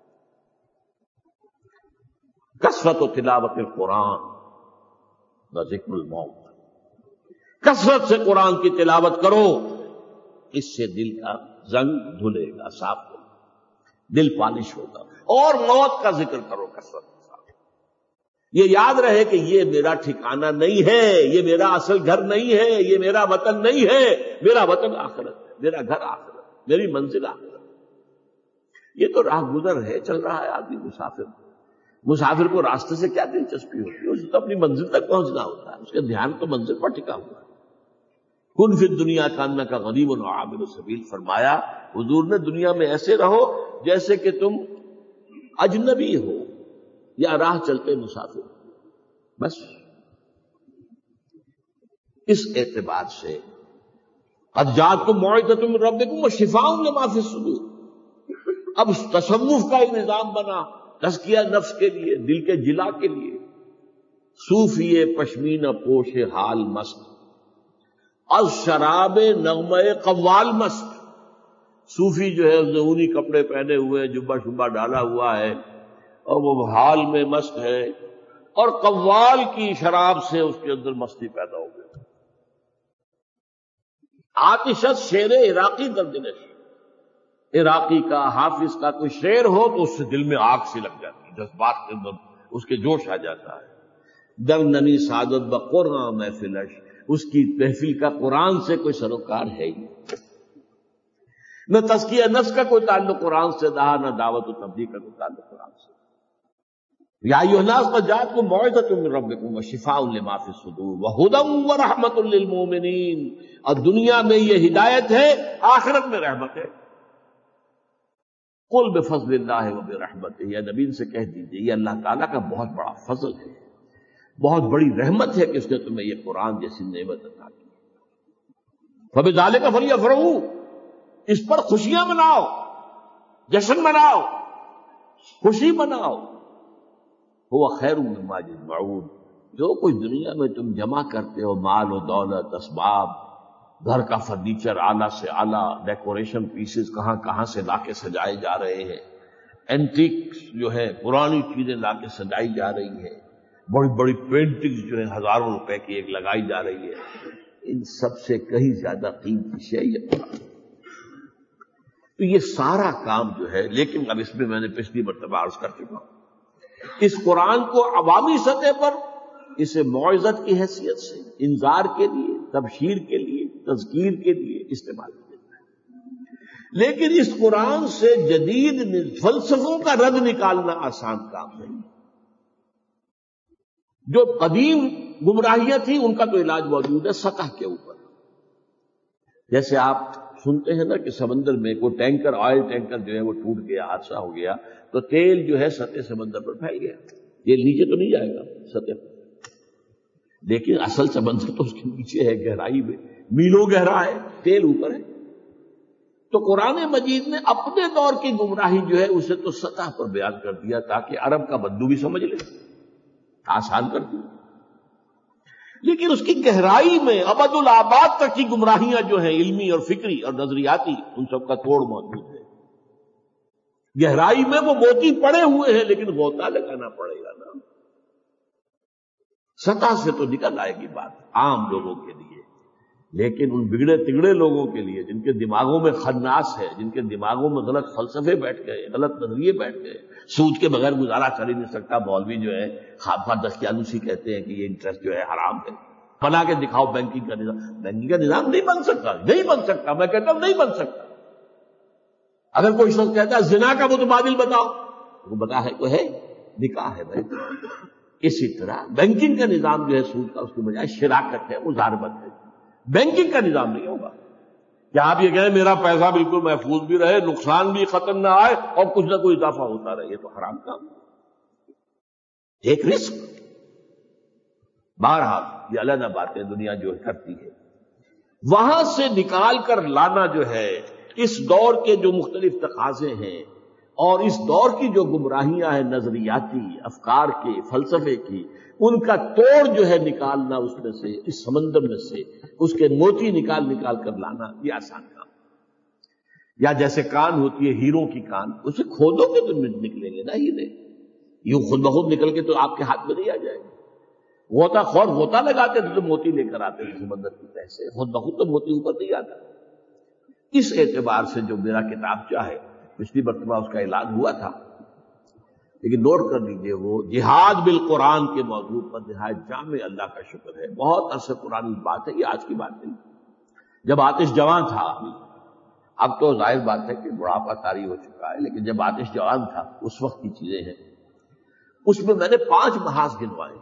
Speaker 2: کثرت و تلاوت القرآن و ذکر الموت، کثرت سے قرآن کی تلاوت کرو، اس سے دل کا زنگ دھلے گا، صاف ہوگا، دل پالش ہوگا. اور موت کا ذکر کرو کثرت کے ساتھ. یہ یاد رہے کہ یہ میرا ٹھکانہ نہیں ہے، یہ میرا اصل گھر نہیں ہے، یہ میرا وطن نہیں ہے. میرا وطن آخرت ہے، میرا گھر آخرت، میری منزل آخرت. یہ تو راہ گزر ہے، چل رہا ہے آدمی مسافر. مسافر کو راستے سے کیا دلچسپی ہوتی ہے، اسے تو اپنی منزل تک پہنچنا ہوتا ہے، اس کا دھیان تو منزل پر ٹکا ہوا ہے. کن فی الدنیا کانک غریب و عابر السبیل، فرمایا حضور نے دنیا میں ایسے رہو جیسے کہ تم اجنبی ہو یا راہ چلتے مسافر. بس اس اعتبار سے قد جاءتکم موعظۃ من ربکم وشفاء لما فی الصدور. اب تصوف کا ایک نظام بنا تزکیہ نفس کے لیے، دل کے جلا کے لیے. صوفی پشمینہ پوش حال مست، از شراب نغمہ قوال مست. صوفی جو ہے اس نے اونی کپڑے پہنے ہوئے، جبہ شبہ ڈالا ہوا ہے، اور وہ حال میں مست ہے، اور قوال کی شراب سے اس کے اندر مستی پیدا ہو گئی۔ آتشت شعر عراقی درد نشی، عراقی کا حافظ کا کوئی شعر ہو تو اس سے دل میں آگ سی لگ جاتی ہے، جذبات کے اندر اس کے جوش آ جاتا ہے۔ در ننی سعادت بقرآن محفلش، اس کی محفل کا قرآن سے کوئی سروکار ہے ہی نہ، تزکیہ نفس کا کوئی تعلق قرآن سے رہا، نہ دعوت و تبلیغ کا کوئی تعلق قرآن سے۔ یا ایھا الناس قد جاءتکم موعظۃ من ربکم وشفاء لما فی الصدور وہدی ورحمۃ للمؤمنین، اور دنیا میں یہ ہدایت ہے، آخرت میں رحمت ہے۔ قل بفضل اللہ وبرحمتہ، یا نبی ان سے کہہ دیجیے یہ اللہ تعالیٰ کا بہت بڑا فضل ہے، بہت بڑی رحمت ہے کہ اس نے تمہیں یہ قرآن جیسی نعمت عطا کی۔ فبذالک فلیفرحوا، اس پر خوشیاں مناؤ، جشن مناؤ، خوشی مناؤ۔ ہوا خیر مما یجمعون، جو کچھ دنیا میں تم جمع کرتے ہو، مال و دولت، اسباب، گھر کا فرنیچر اعلیٰ سے اعلیٰ، ڈیکوریشن پیسز کہاں کہاں سے لا کے سجائے جا رہے ہیں، اینٹیک جو ہے پرانی چیزیں لا کے سجائی جا رہی ہیں، بڑی بڑی پینٹنگز جو ہے ہزاروں روپے کی ایک لگائی جا رہی ہے، ان سب سے کہیں زیادہ قیمتی شے یہ قرآن۔ تو یہ سارا کام جو ہے، لیکن اب اس میں میں نے پچھلی مرتبہ عرض کر چکا ہوں، اس قرآن کو عوامی سطح پر اسے موعظت کی حیثیت سے انذار کے لیے، تبشیر کے لیے، تذکیر کے لیے استعمال کیا جاتا ہے، لیکن اس قرآن سے جدید فلسفوں کا رد نکالنا آسان کام نہیں۔ جو قدیم گمراہیاں تھیں ان کا تو علاج موجود ہے سطح کے اوپر۔ جیسے آپ سنتے ہیں نا کہ سمندر میں کوئی ٹینکر، آئل ٹینکر جو ہے وہ ٹوٹ گیا، حادثہ ہو گیا، تو تیل جو ہے سطح سمندر پر پھیل گیا، یہ نیچے تو نہیں جائے گا سطح پر، لیکن اصل سمندر تو اس کے نیچے ہے، گہرائی میں میلوں گہرا ہے، تیل اوپر ہے۔ تو قرآن مجید نے اپنے دور کی گمراہی جو ہے اسے تو سطح پر بیان کر دیا تاکہ عرب کا بدو بھی سمجھ لے، آسان کر دیا، لیکن اس کی گہرائی میں ابد الآباد تک کی گمراہیاں جو ہیں علمی اور فکری اور نظریاتی، ان سب کا توڑ موجود ہے۔ گہرائی میں وہ موتی پڑے ہوئے ہیں، لیکن غوطہ لگانا پڑے گا نا، سطح سے تو نکل آئے گی بات عام لوگوں کے لیے، لیکن ان بگڑے تگڑے لوگوں کے لیے جن کے دماغوں میں خناس ہے، جن کے دماغوں میں غلط فلسفے بیٹھ گئے، غلط نظریے بیٹھ گئے، سود کے بغیر گزارا چل ہی نہیں سکتا، مولوی جو ہے خواب خواہ دستیانوسی کہتے ہیں کہ یہ انٹرسٹ جو ہے حرام ہے، بنا کے دکھاؤ بینکنگ کا نظام، بینکنگ کا نظام نہیں بن سکتا، نہیں بن سکتا، میں کہتا ہوں نہیں بن سکتا۔ اگر کوئی شخص کہتا ہے زنا کا متبادل بتاؤ، وہ بتا ہے کوئی ہے، نکاح ہے بھائی۔ اسی طرح بینکنگ کا نظام جو ہے سود کا، اس کے بجائے شراکت ہے، مزاربت ہے، بینکنگ کا نظام نہیں ہوگا کہ آپ یہ کہیں میرا پیسہ بالکل محفوظ بھی رہے، نقصان بھی ختم نہ آئے اور کچھ نہ کوئی اضافہ ہوتا رہے، یہ تو حرام کام ہے، ایک رسک۔ بہرحال یہ علیحدہ باتیں دنیا جو کرتی ہے، وہاں سے نکال کر لانا جو ہے اس دور کے جو مختلف تقاضے ہیں اور اس دور کی جو گمراہیاں ہیں نظریاتی، افکار کے، فلسفے کی، ان کا توڑ جو ہے نکالنا اس میں سے، اس سمندر میں سے اس کے موتی نکال نکال کر لانا، یہ آسان کام۔ یا جیسے کان ہوتی ہے ہیروں کی کان، اسے کھودو گے تو نکلیں گے نا ہیرے، یوں خود بخود نکل کے تو آپ کے ہاتھ میں نہیں آ جائے گا۔ غوطہ خور غوطہ لگاتے تھے تو موتی لے کر آتے تھے سمندر کی تہہ سے، خود بخود تو موتی اوپر نہیں آتا۔ اس اعتبار سے جو میرا کتابچہ ہے، پچھلی مرتبہ اس کا اعلان ہوا تھا، لیکن نوٹ کر لیجئے، وہ جہاد بالقرآن کے موضوع پر نہایت جامع، اللہ کا شکر ہے، بہت عرصے پرانی بات ہے، یہ آج کی بات نہیں، جب آتش جوان تھا، اب تو ظاہر بات ہے کہ بڑھاپا طاری ہو چکا ہے، لیکن جب آتش جوان تھا اس وقت کی چیزیں ہیں۔ اس میں میں نے پانچ محاذ گنوائے۔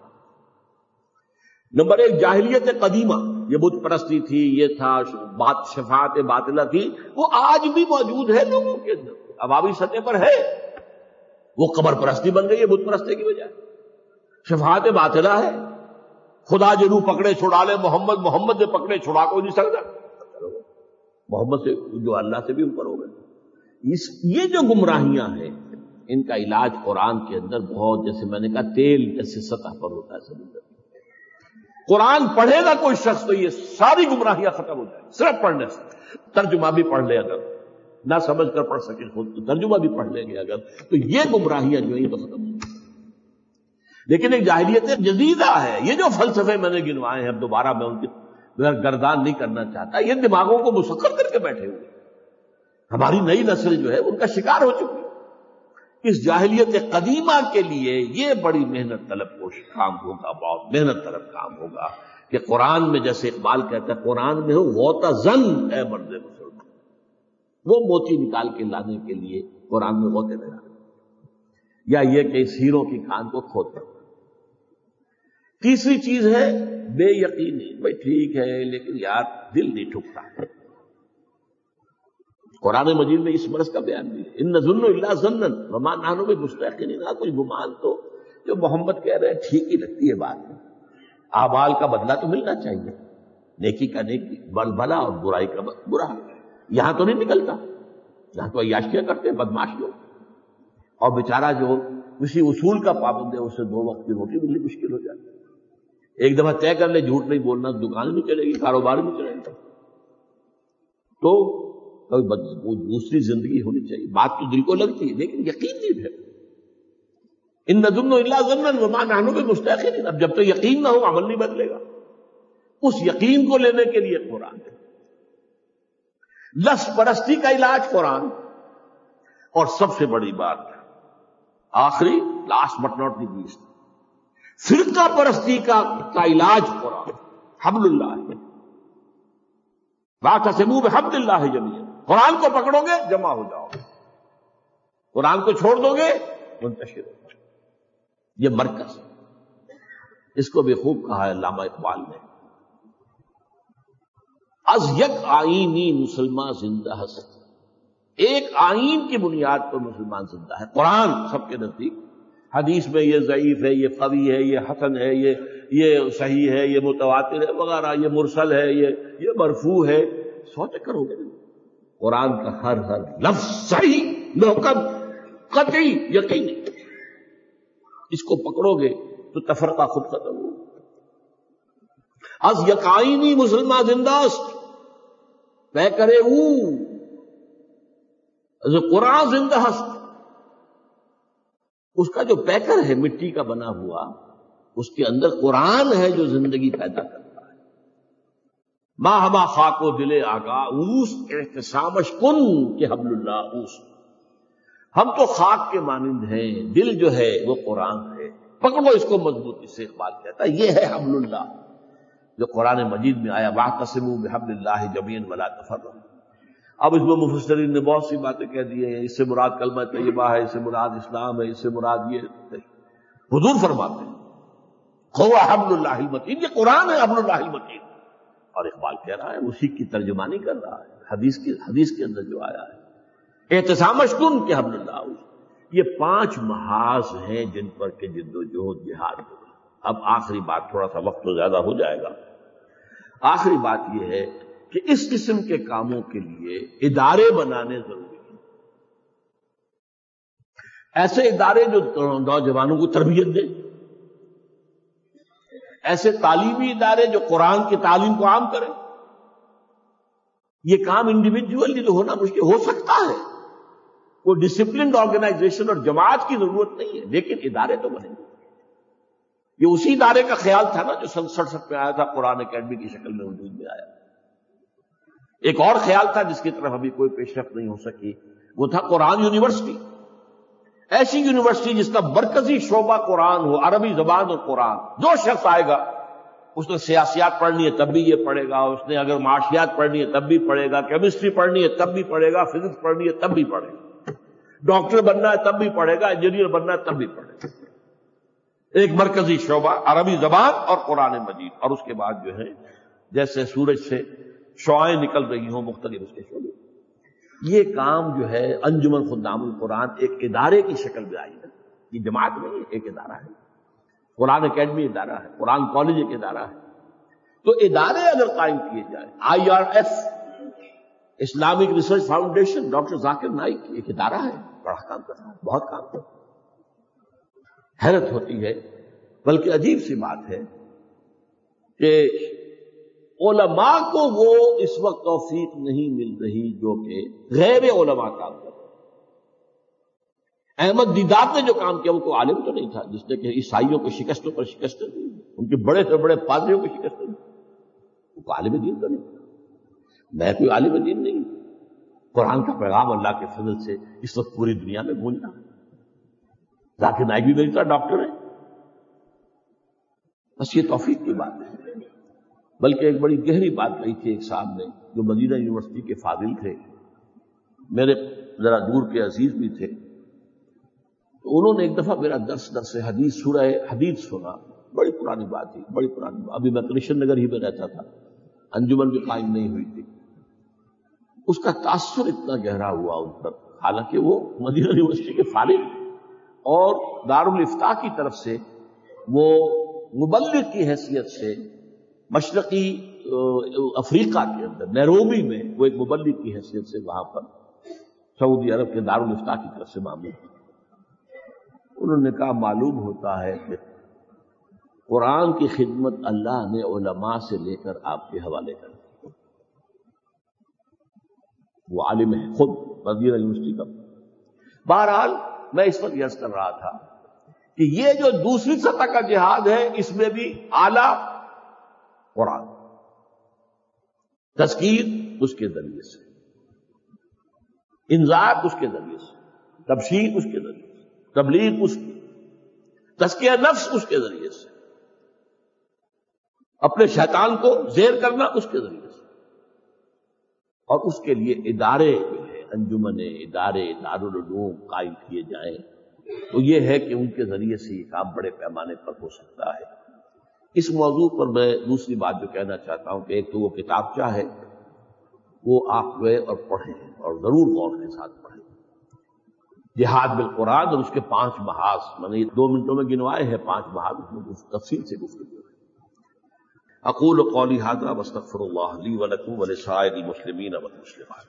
Speaker 2: نمبر ایک، جاہلیت قدیمہ، یہ بت پرستی تھی، یہ تھا، بات شفاعت باطلہ تھی، وہ آج بھی موجود ہے لوگوں کے اندر، عوامی سطح پر ہے، وہ قبر پرستی بن گئی ہے بت پرستی کی وجہ، شفاعت باطلہ ہے، خدا جنو پکڑے چھڑا لے محمد، محمد نے پکڑے چھڑا کو نہیں سکتا، محمد سے جو اللہ سے بھی اوپر ہو گئے۔ اس یہ جو گمراہیاں ہیں ان کا علاج قرآن کے اندر بہت، جیسے میں نے کہا تیل جیسے سطح پر ہوتا ہے سمندر، قرآن پڑھے گا کوئی شخص تو یہ ساری گمراہیاں ختم ہو جائیں، صرف پڑھنے سے، ترجمہ بھی پڑھ لے اگر نہ سمجھ کر پڑھ سکے خود تو ترجمہ بھی پڑھ لیں گے اگر، تو یہ گمراہیاں جو ہیں یہ تو ختم ہو گئی۔ لیکن ایک جاہلیت جدیدہ ہے، یہ جو فلسفے میں نے گنوائے ہیں، اب دوبارہ میں ان کی گردان نہیں کرنا چاہتا، یہ دماغوں کو مسخر کر کے بیٹھے ہوئے، ہماری نئی نسل جو ہے ان کا شکار ہو چکی ہے۔ اس جاہلیت قدیمہ کے لیے یہ بڑی محنت طلب کوش کام ہوگا، بہت محنت طلب کام ہوگا کہ قرآن میں جیسے اقبال کہتا ہے قرآن میں ہو غوطہ زن اے مرد مسلمان، وہ موتی نکال کے لانے کے لیے قرآن میں غوطے لگانے، یا یہ کہ اس ہیروں کی کان کو کھوتے۔ تیسری چیز ہے بے یقینی، بھائی ٹھیک ہے لیکن یار دل نہیں ٹھکتا۔ قرآن مجید میں اس مرض کا بیان بھی ہے، ان نظن الا ظنا وما نحن بمستيقنين، کوئی گمان تو جو محمد کہہ رہے ہیں ٹھیک ہی لگتی ہے بات میں، اعمال کا بدلہ تو ملنا چاہیے، نیکی کا نیکی، بل بھلا اور برائی کا برا، یہاں تو نہیں نکلتا، یہاں تو عیاشیاں کرتے ہیں بدماش لوگ، اور بیچارہ جو کسی اصول کا پابند ہے اسے دو وقت کی روٹی ملنی مشکل ہو جاتی ہے۔ ایک دفعہ طے کر لے جھوٹ نہیں بولنا، دکان نہیں چلے گی، کاروبار نہیں چلے گا، تو دوسری زندگی ہونی چاہیے۔ بات تو دل کو لگتی ہے لیکن یقین نہیں ہے، ان نظن الا ظنا وما نحن بمستيقنين، اب جب تک یقین نہ ہو عمل نہیں بدلے گا۔ اس یقین کو لینے کے لیے قرآن ہے، لفظ پرستی کا علاج قرآن، اور سب سے بڑی بات آخری last but not the least, فرقہ پرستی کا کا علاج قرآن، حبل اللہ ہے، واعتصموا بحبل اللہ جميعا، قرآن کو پکڑو گے جمع ہو جاؤ گے، قرآن کو چھوڑ دو گے منتشر ہو جاؤ، یہ مرکز ہے۔ اس کو بھی خوب کہا ہے علامہ اقبال نے، از یک آئینی مسلمان زندہ ہست، ایک آئین کی بنیاد پر مسلمان زندہ ہے، قرآن سب کے نزدیک، حدیث میں یہ ضعیف ہے، یہ قوی ہے، یہ حسن ہے، یہ یہ صحیح ہے، یہ متواتر ہے وغیرہ، یہ مرسل ہے، یہ یہ مرفوع ہے، سو چکر ہو گئے۔ قرآن کا ہر ہر لفظ صحیح، محکم، قطعی، یقینی، اس کو پکڑو گے تو تفرقہ خود ختم ہو۔ از یقائنی مسلمان زندہ است پہ کرے او، از قرآن زندہ است، اس کا جو پیکر ہے مٹی کا بنا ہوا، اس کے اندر قرآن ہے جو زندگی پیدا کرتا ہے۔ ما ہما خاک و دل آگاہ اوس احتسامش کن کہ حبل اللہ اوس، ہم تو خاک کے مانند ہیں، دل جو ہے وہ قرآن ہے، پکڑو اس کو مضبوطی سے۔ اقبال کہتا ہے یہ ہے حبل اللہ جو قرآن مجید میں آیا، واعتصموا بحبل اللہ جميعا ولا تفرقوا۔ اب اس میں مفسرین نے بہت سی باتیں کہہ دی ہیں، اس سے مراد کلمہ طیبہ ہے، اس سے مراد اسلام ہے، اس سے مراد یہ نہیں۔ حضور فرماتے ہیں ہوا حبل اللہ المتین، یہ قرآن ہے حبل اللہ المتین، اور اقبال کہہ رہا ہے اسی کی ترجمانی کر رہا ہے، حدیث کی حدیث کے اندر جو آیا ہے احتسامش کن کہ حبل اللہ۔ یہ پانچ محاذ ہیں جن پر کہ جد و جہد جہاد ہوگا۔ اب آخری بات، تھوڑا سا وقت تو زیادہ ہو جائے گا، آخری بات یہ ہے کہ اس قسم کے کاموں کے لیے ادارے بنانے ضروری ہیں، ایسے ادارے جو نوجوانوں کو تربیت دیں، ایسے تعلیمی ادارے جو قرآن کی تعلیم کو عام کریں۔ یہ کام انڈیویجول تو ہونا مشکل ہو سکتا ہے، کوئی ڈسپلنڈ آرگنائزیشن اور جماعت کی ضرورت نہیں ہے، لیکن ادارے تو بنیں گے۔ یہ اسی ادارے کا خیال تھا نا جو سن سڑسٹھ میں آیا تھا، قرآن اکیڈمی کی شکل میں وجود میں آیا۔ ایک اور خیال تھا جس کی طرف ابھی کوئی پیش رفت نہیں ہو سکی، وہ تھا قرآن یونیورسٹی، ایسی یونیورسٹی جس کا مرکزی شعبہ قرآن ہو، عربی زبان اور قرآن۔ جو شخص آئے گا اس نے سیاسیات پڑھنی ہے تب بھی یہ پڑھے گا، اس نے اگر معاشیات پڑھنی ہے تب بھی پڑھے گا، کیمسٹری پڑھنی ہے تب بھی پڑھے گا، فزکس پڑھنی ہے تب بھی پڑھے گا، ڈاکٹر بننا ہے تب بھی پڑھے گا، انجینئر بننا ہے تب بھی پڑھے گا۔ ایک مرکزی شعبہ عربی زبان اور قرآن مجید، اور اس کے بعد جو ہے جیسے سورج سے شعائیں نکل رہی ہوں مختلف اس کے شعبے۔ یہ کام جو ہے انجمن خدام القرآن ایک ادارے کی شکل میں آئی ہے، یہ جماعت نہیں ہے، ایک ادارہ ہے، قرآن اکیڈمی ادارہ ہے، قرآن کالج ایک ادارہ ہے۔ تو ادارے اگر قائم کیے جائیں، I R F Islamic research foundation doctor Zakir Naik ایک ادارہ ہے، بڑا کام کر رہا ہے، بہت کام کر رہا ہے۔ حیرت ہوتی ہے، بلکہ عجیب سی بات ہے کہ علماء کو وہ اس وقت توفیق نہیں مل رہی جو کہ غیر علماء کام کر رہے۔ احمد دیدات نے جو کام کیا وہ کوئی عالم تو نہیں تھا جس نے کہ عیسائیوں کو شکستوں پر شکست دی، ان کے بڑے سے بڑے پادریوں کو شکست دی، وہ کوئی عالم دین تو نہیں۔ میں کوئی عالم دین نہیں، قرآن کا پیغام اللہ کے فضل سے اس وقت پوری دنیا میں گونج رہا ہے۔ ذاکر نائک بھی میری طرح ڈاکٹر ہے، بس یہ توفیق کی بات ہے۔ بلکہ ایک بڑی گہری بات کہی تھی ایک صاحب نے جو مدینہ یونیورسٹی کے فاضل تھے، میرے ذرا دور کے عزیز بھی تھے، تو انہوں نے ایک دفعہ میرا درس درس حدیث سورہ حدید سنا، بڑی پرانی بات تھی، بڑی پرانی بات، ابھی میں کرشن نگر ہی میں رہتا تھا، انجمن بھی قائم نہیں ہوئی تھی۔ اس کا تاثر اتنا گہرا ہوا ان پر، حالانکہ وہ مدینہ یونیورسٹی کے فارغ اور دارالافتاء کی طرف سے وہ مبلغ کی حیثیت سے مشرقی افریقہ کے اندر نیروبی میں وہ ایک مبلغ کی حیثیت سے وہاں پر سعودی عرب کے دارالافتاء کی طرف سے معمول تھے۔ انہوں نے کہا معلوم ہوتا ہے کہ قرآن کی خدمت اللہ نے علماء سے لے کر آپ کے حوالے کر دی۔ وہ عالم ہے خود مدینہ یونیورسٹی کا۔ بہرحال میں اس وقت یس کر رہا تھا کہ یہ جو دوسری سطح کا جہاد ہے اس میں بھی اعلیٰ قرآن، تذکیر اس کے ذریعے سے، انذار اس کے ذریعے سے، تبشیر اس کے ذریعے سے، تبلیغ اس کی، تزکیہ نفس اس کے ذریعے سے، اپنے شیطان کو زیر کرنا اس کے ذریعے سے، اور اس کے لیے ادارے جو ہے انجمن ادارے دارالعلوم قائم کیے جائیں، تو یہ ہے کہ ان کے ذریعے سے یہ کام بڑے پیمانے پر ہو سکتا ہے۔ اس موضوع پر میں دوسری بات جو کہنا چاہتا ہوں کہ ایک تو وہ کتابچہ ہے وہ آپ لیں اور پڑھیں اور ضرور غور کے ساتھ پڑھیں، جہاد بالقرآن اور اس کے پانچ محاذ، میں نے دو منٹوں میں گنوائے ہیں پانچ محاذ، اس میں تفصیل سے گفتگو ہے۔ اقول قولی ھذا واستغفر اللہ لی ولکم ولسائر المسلمین والمسلمات۔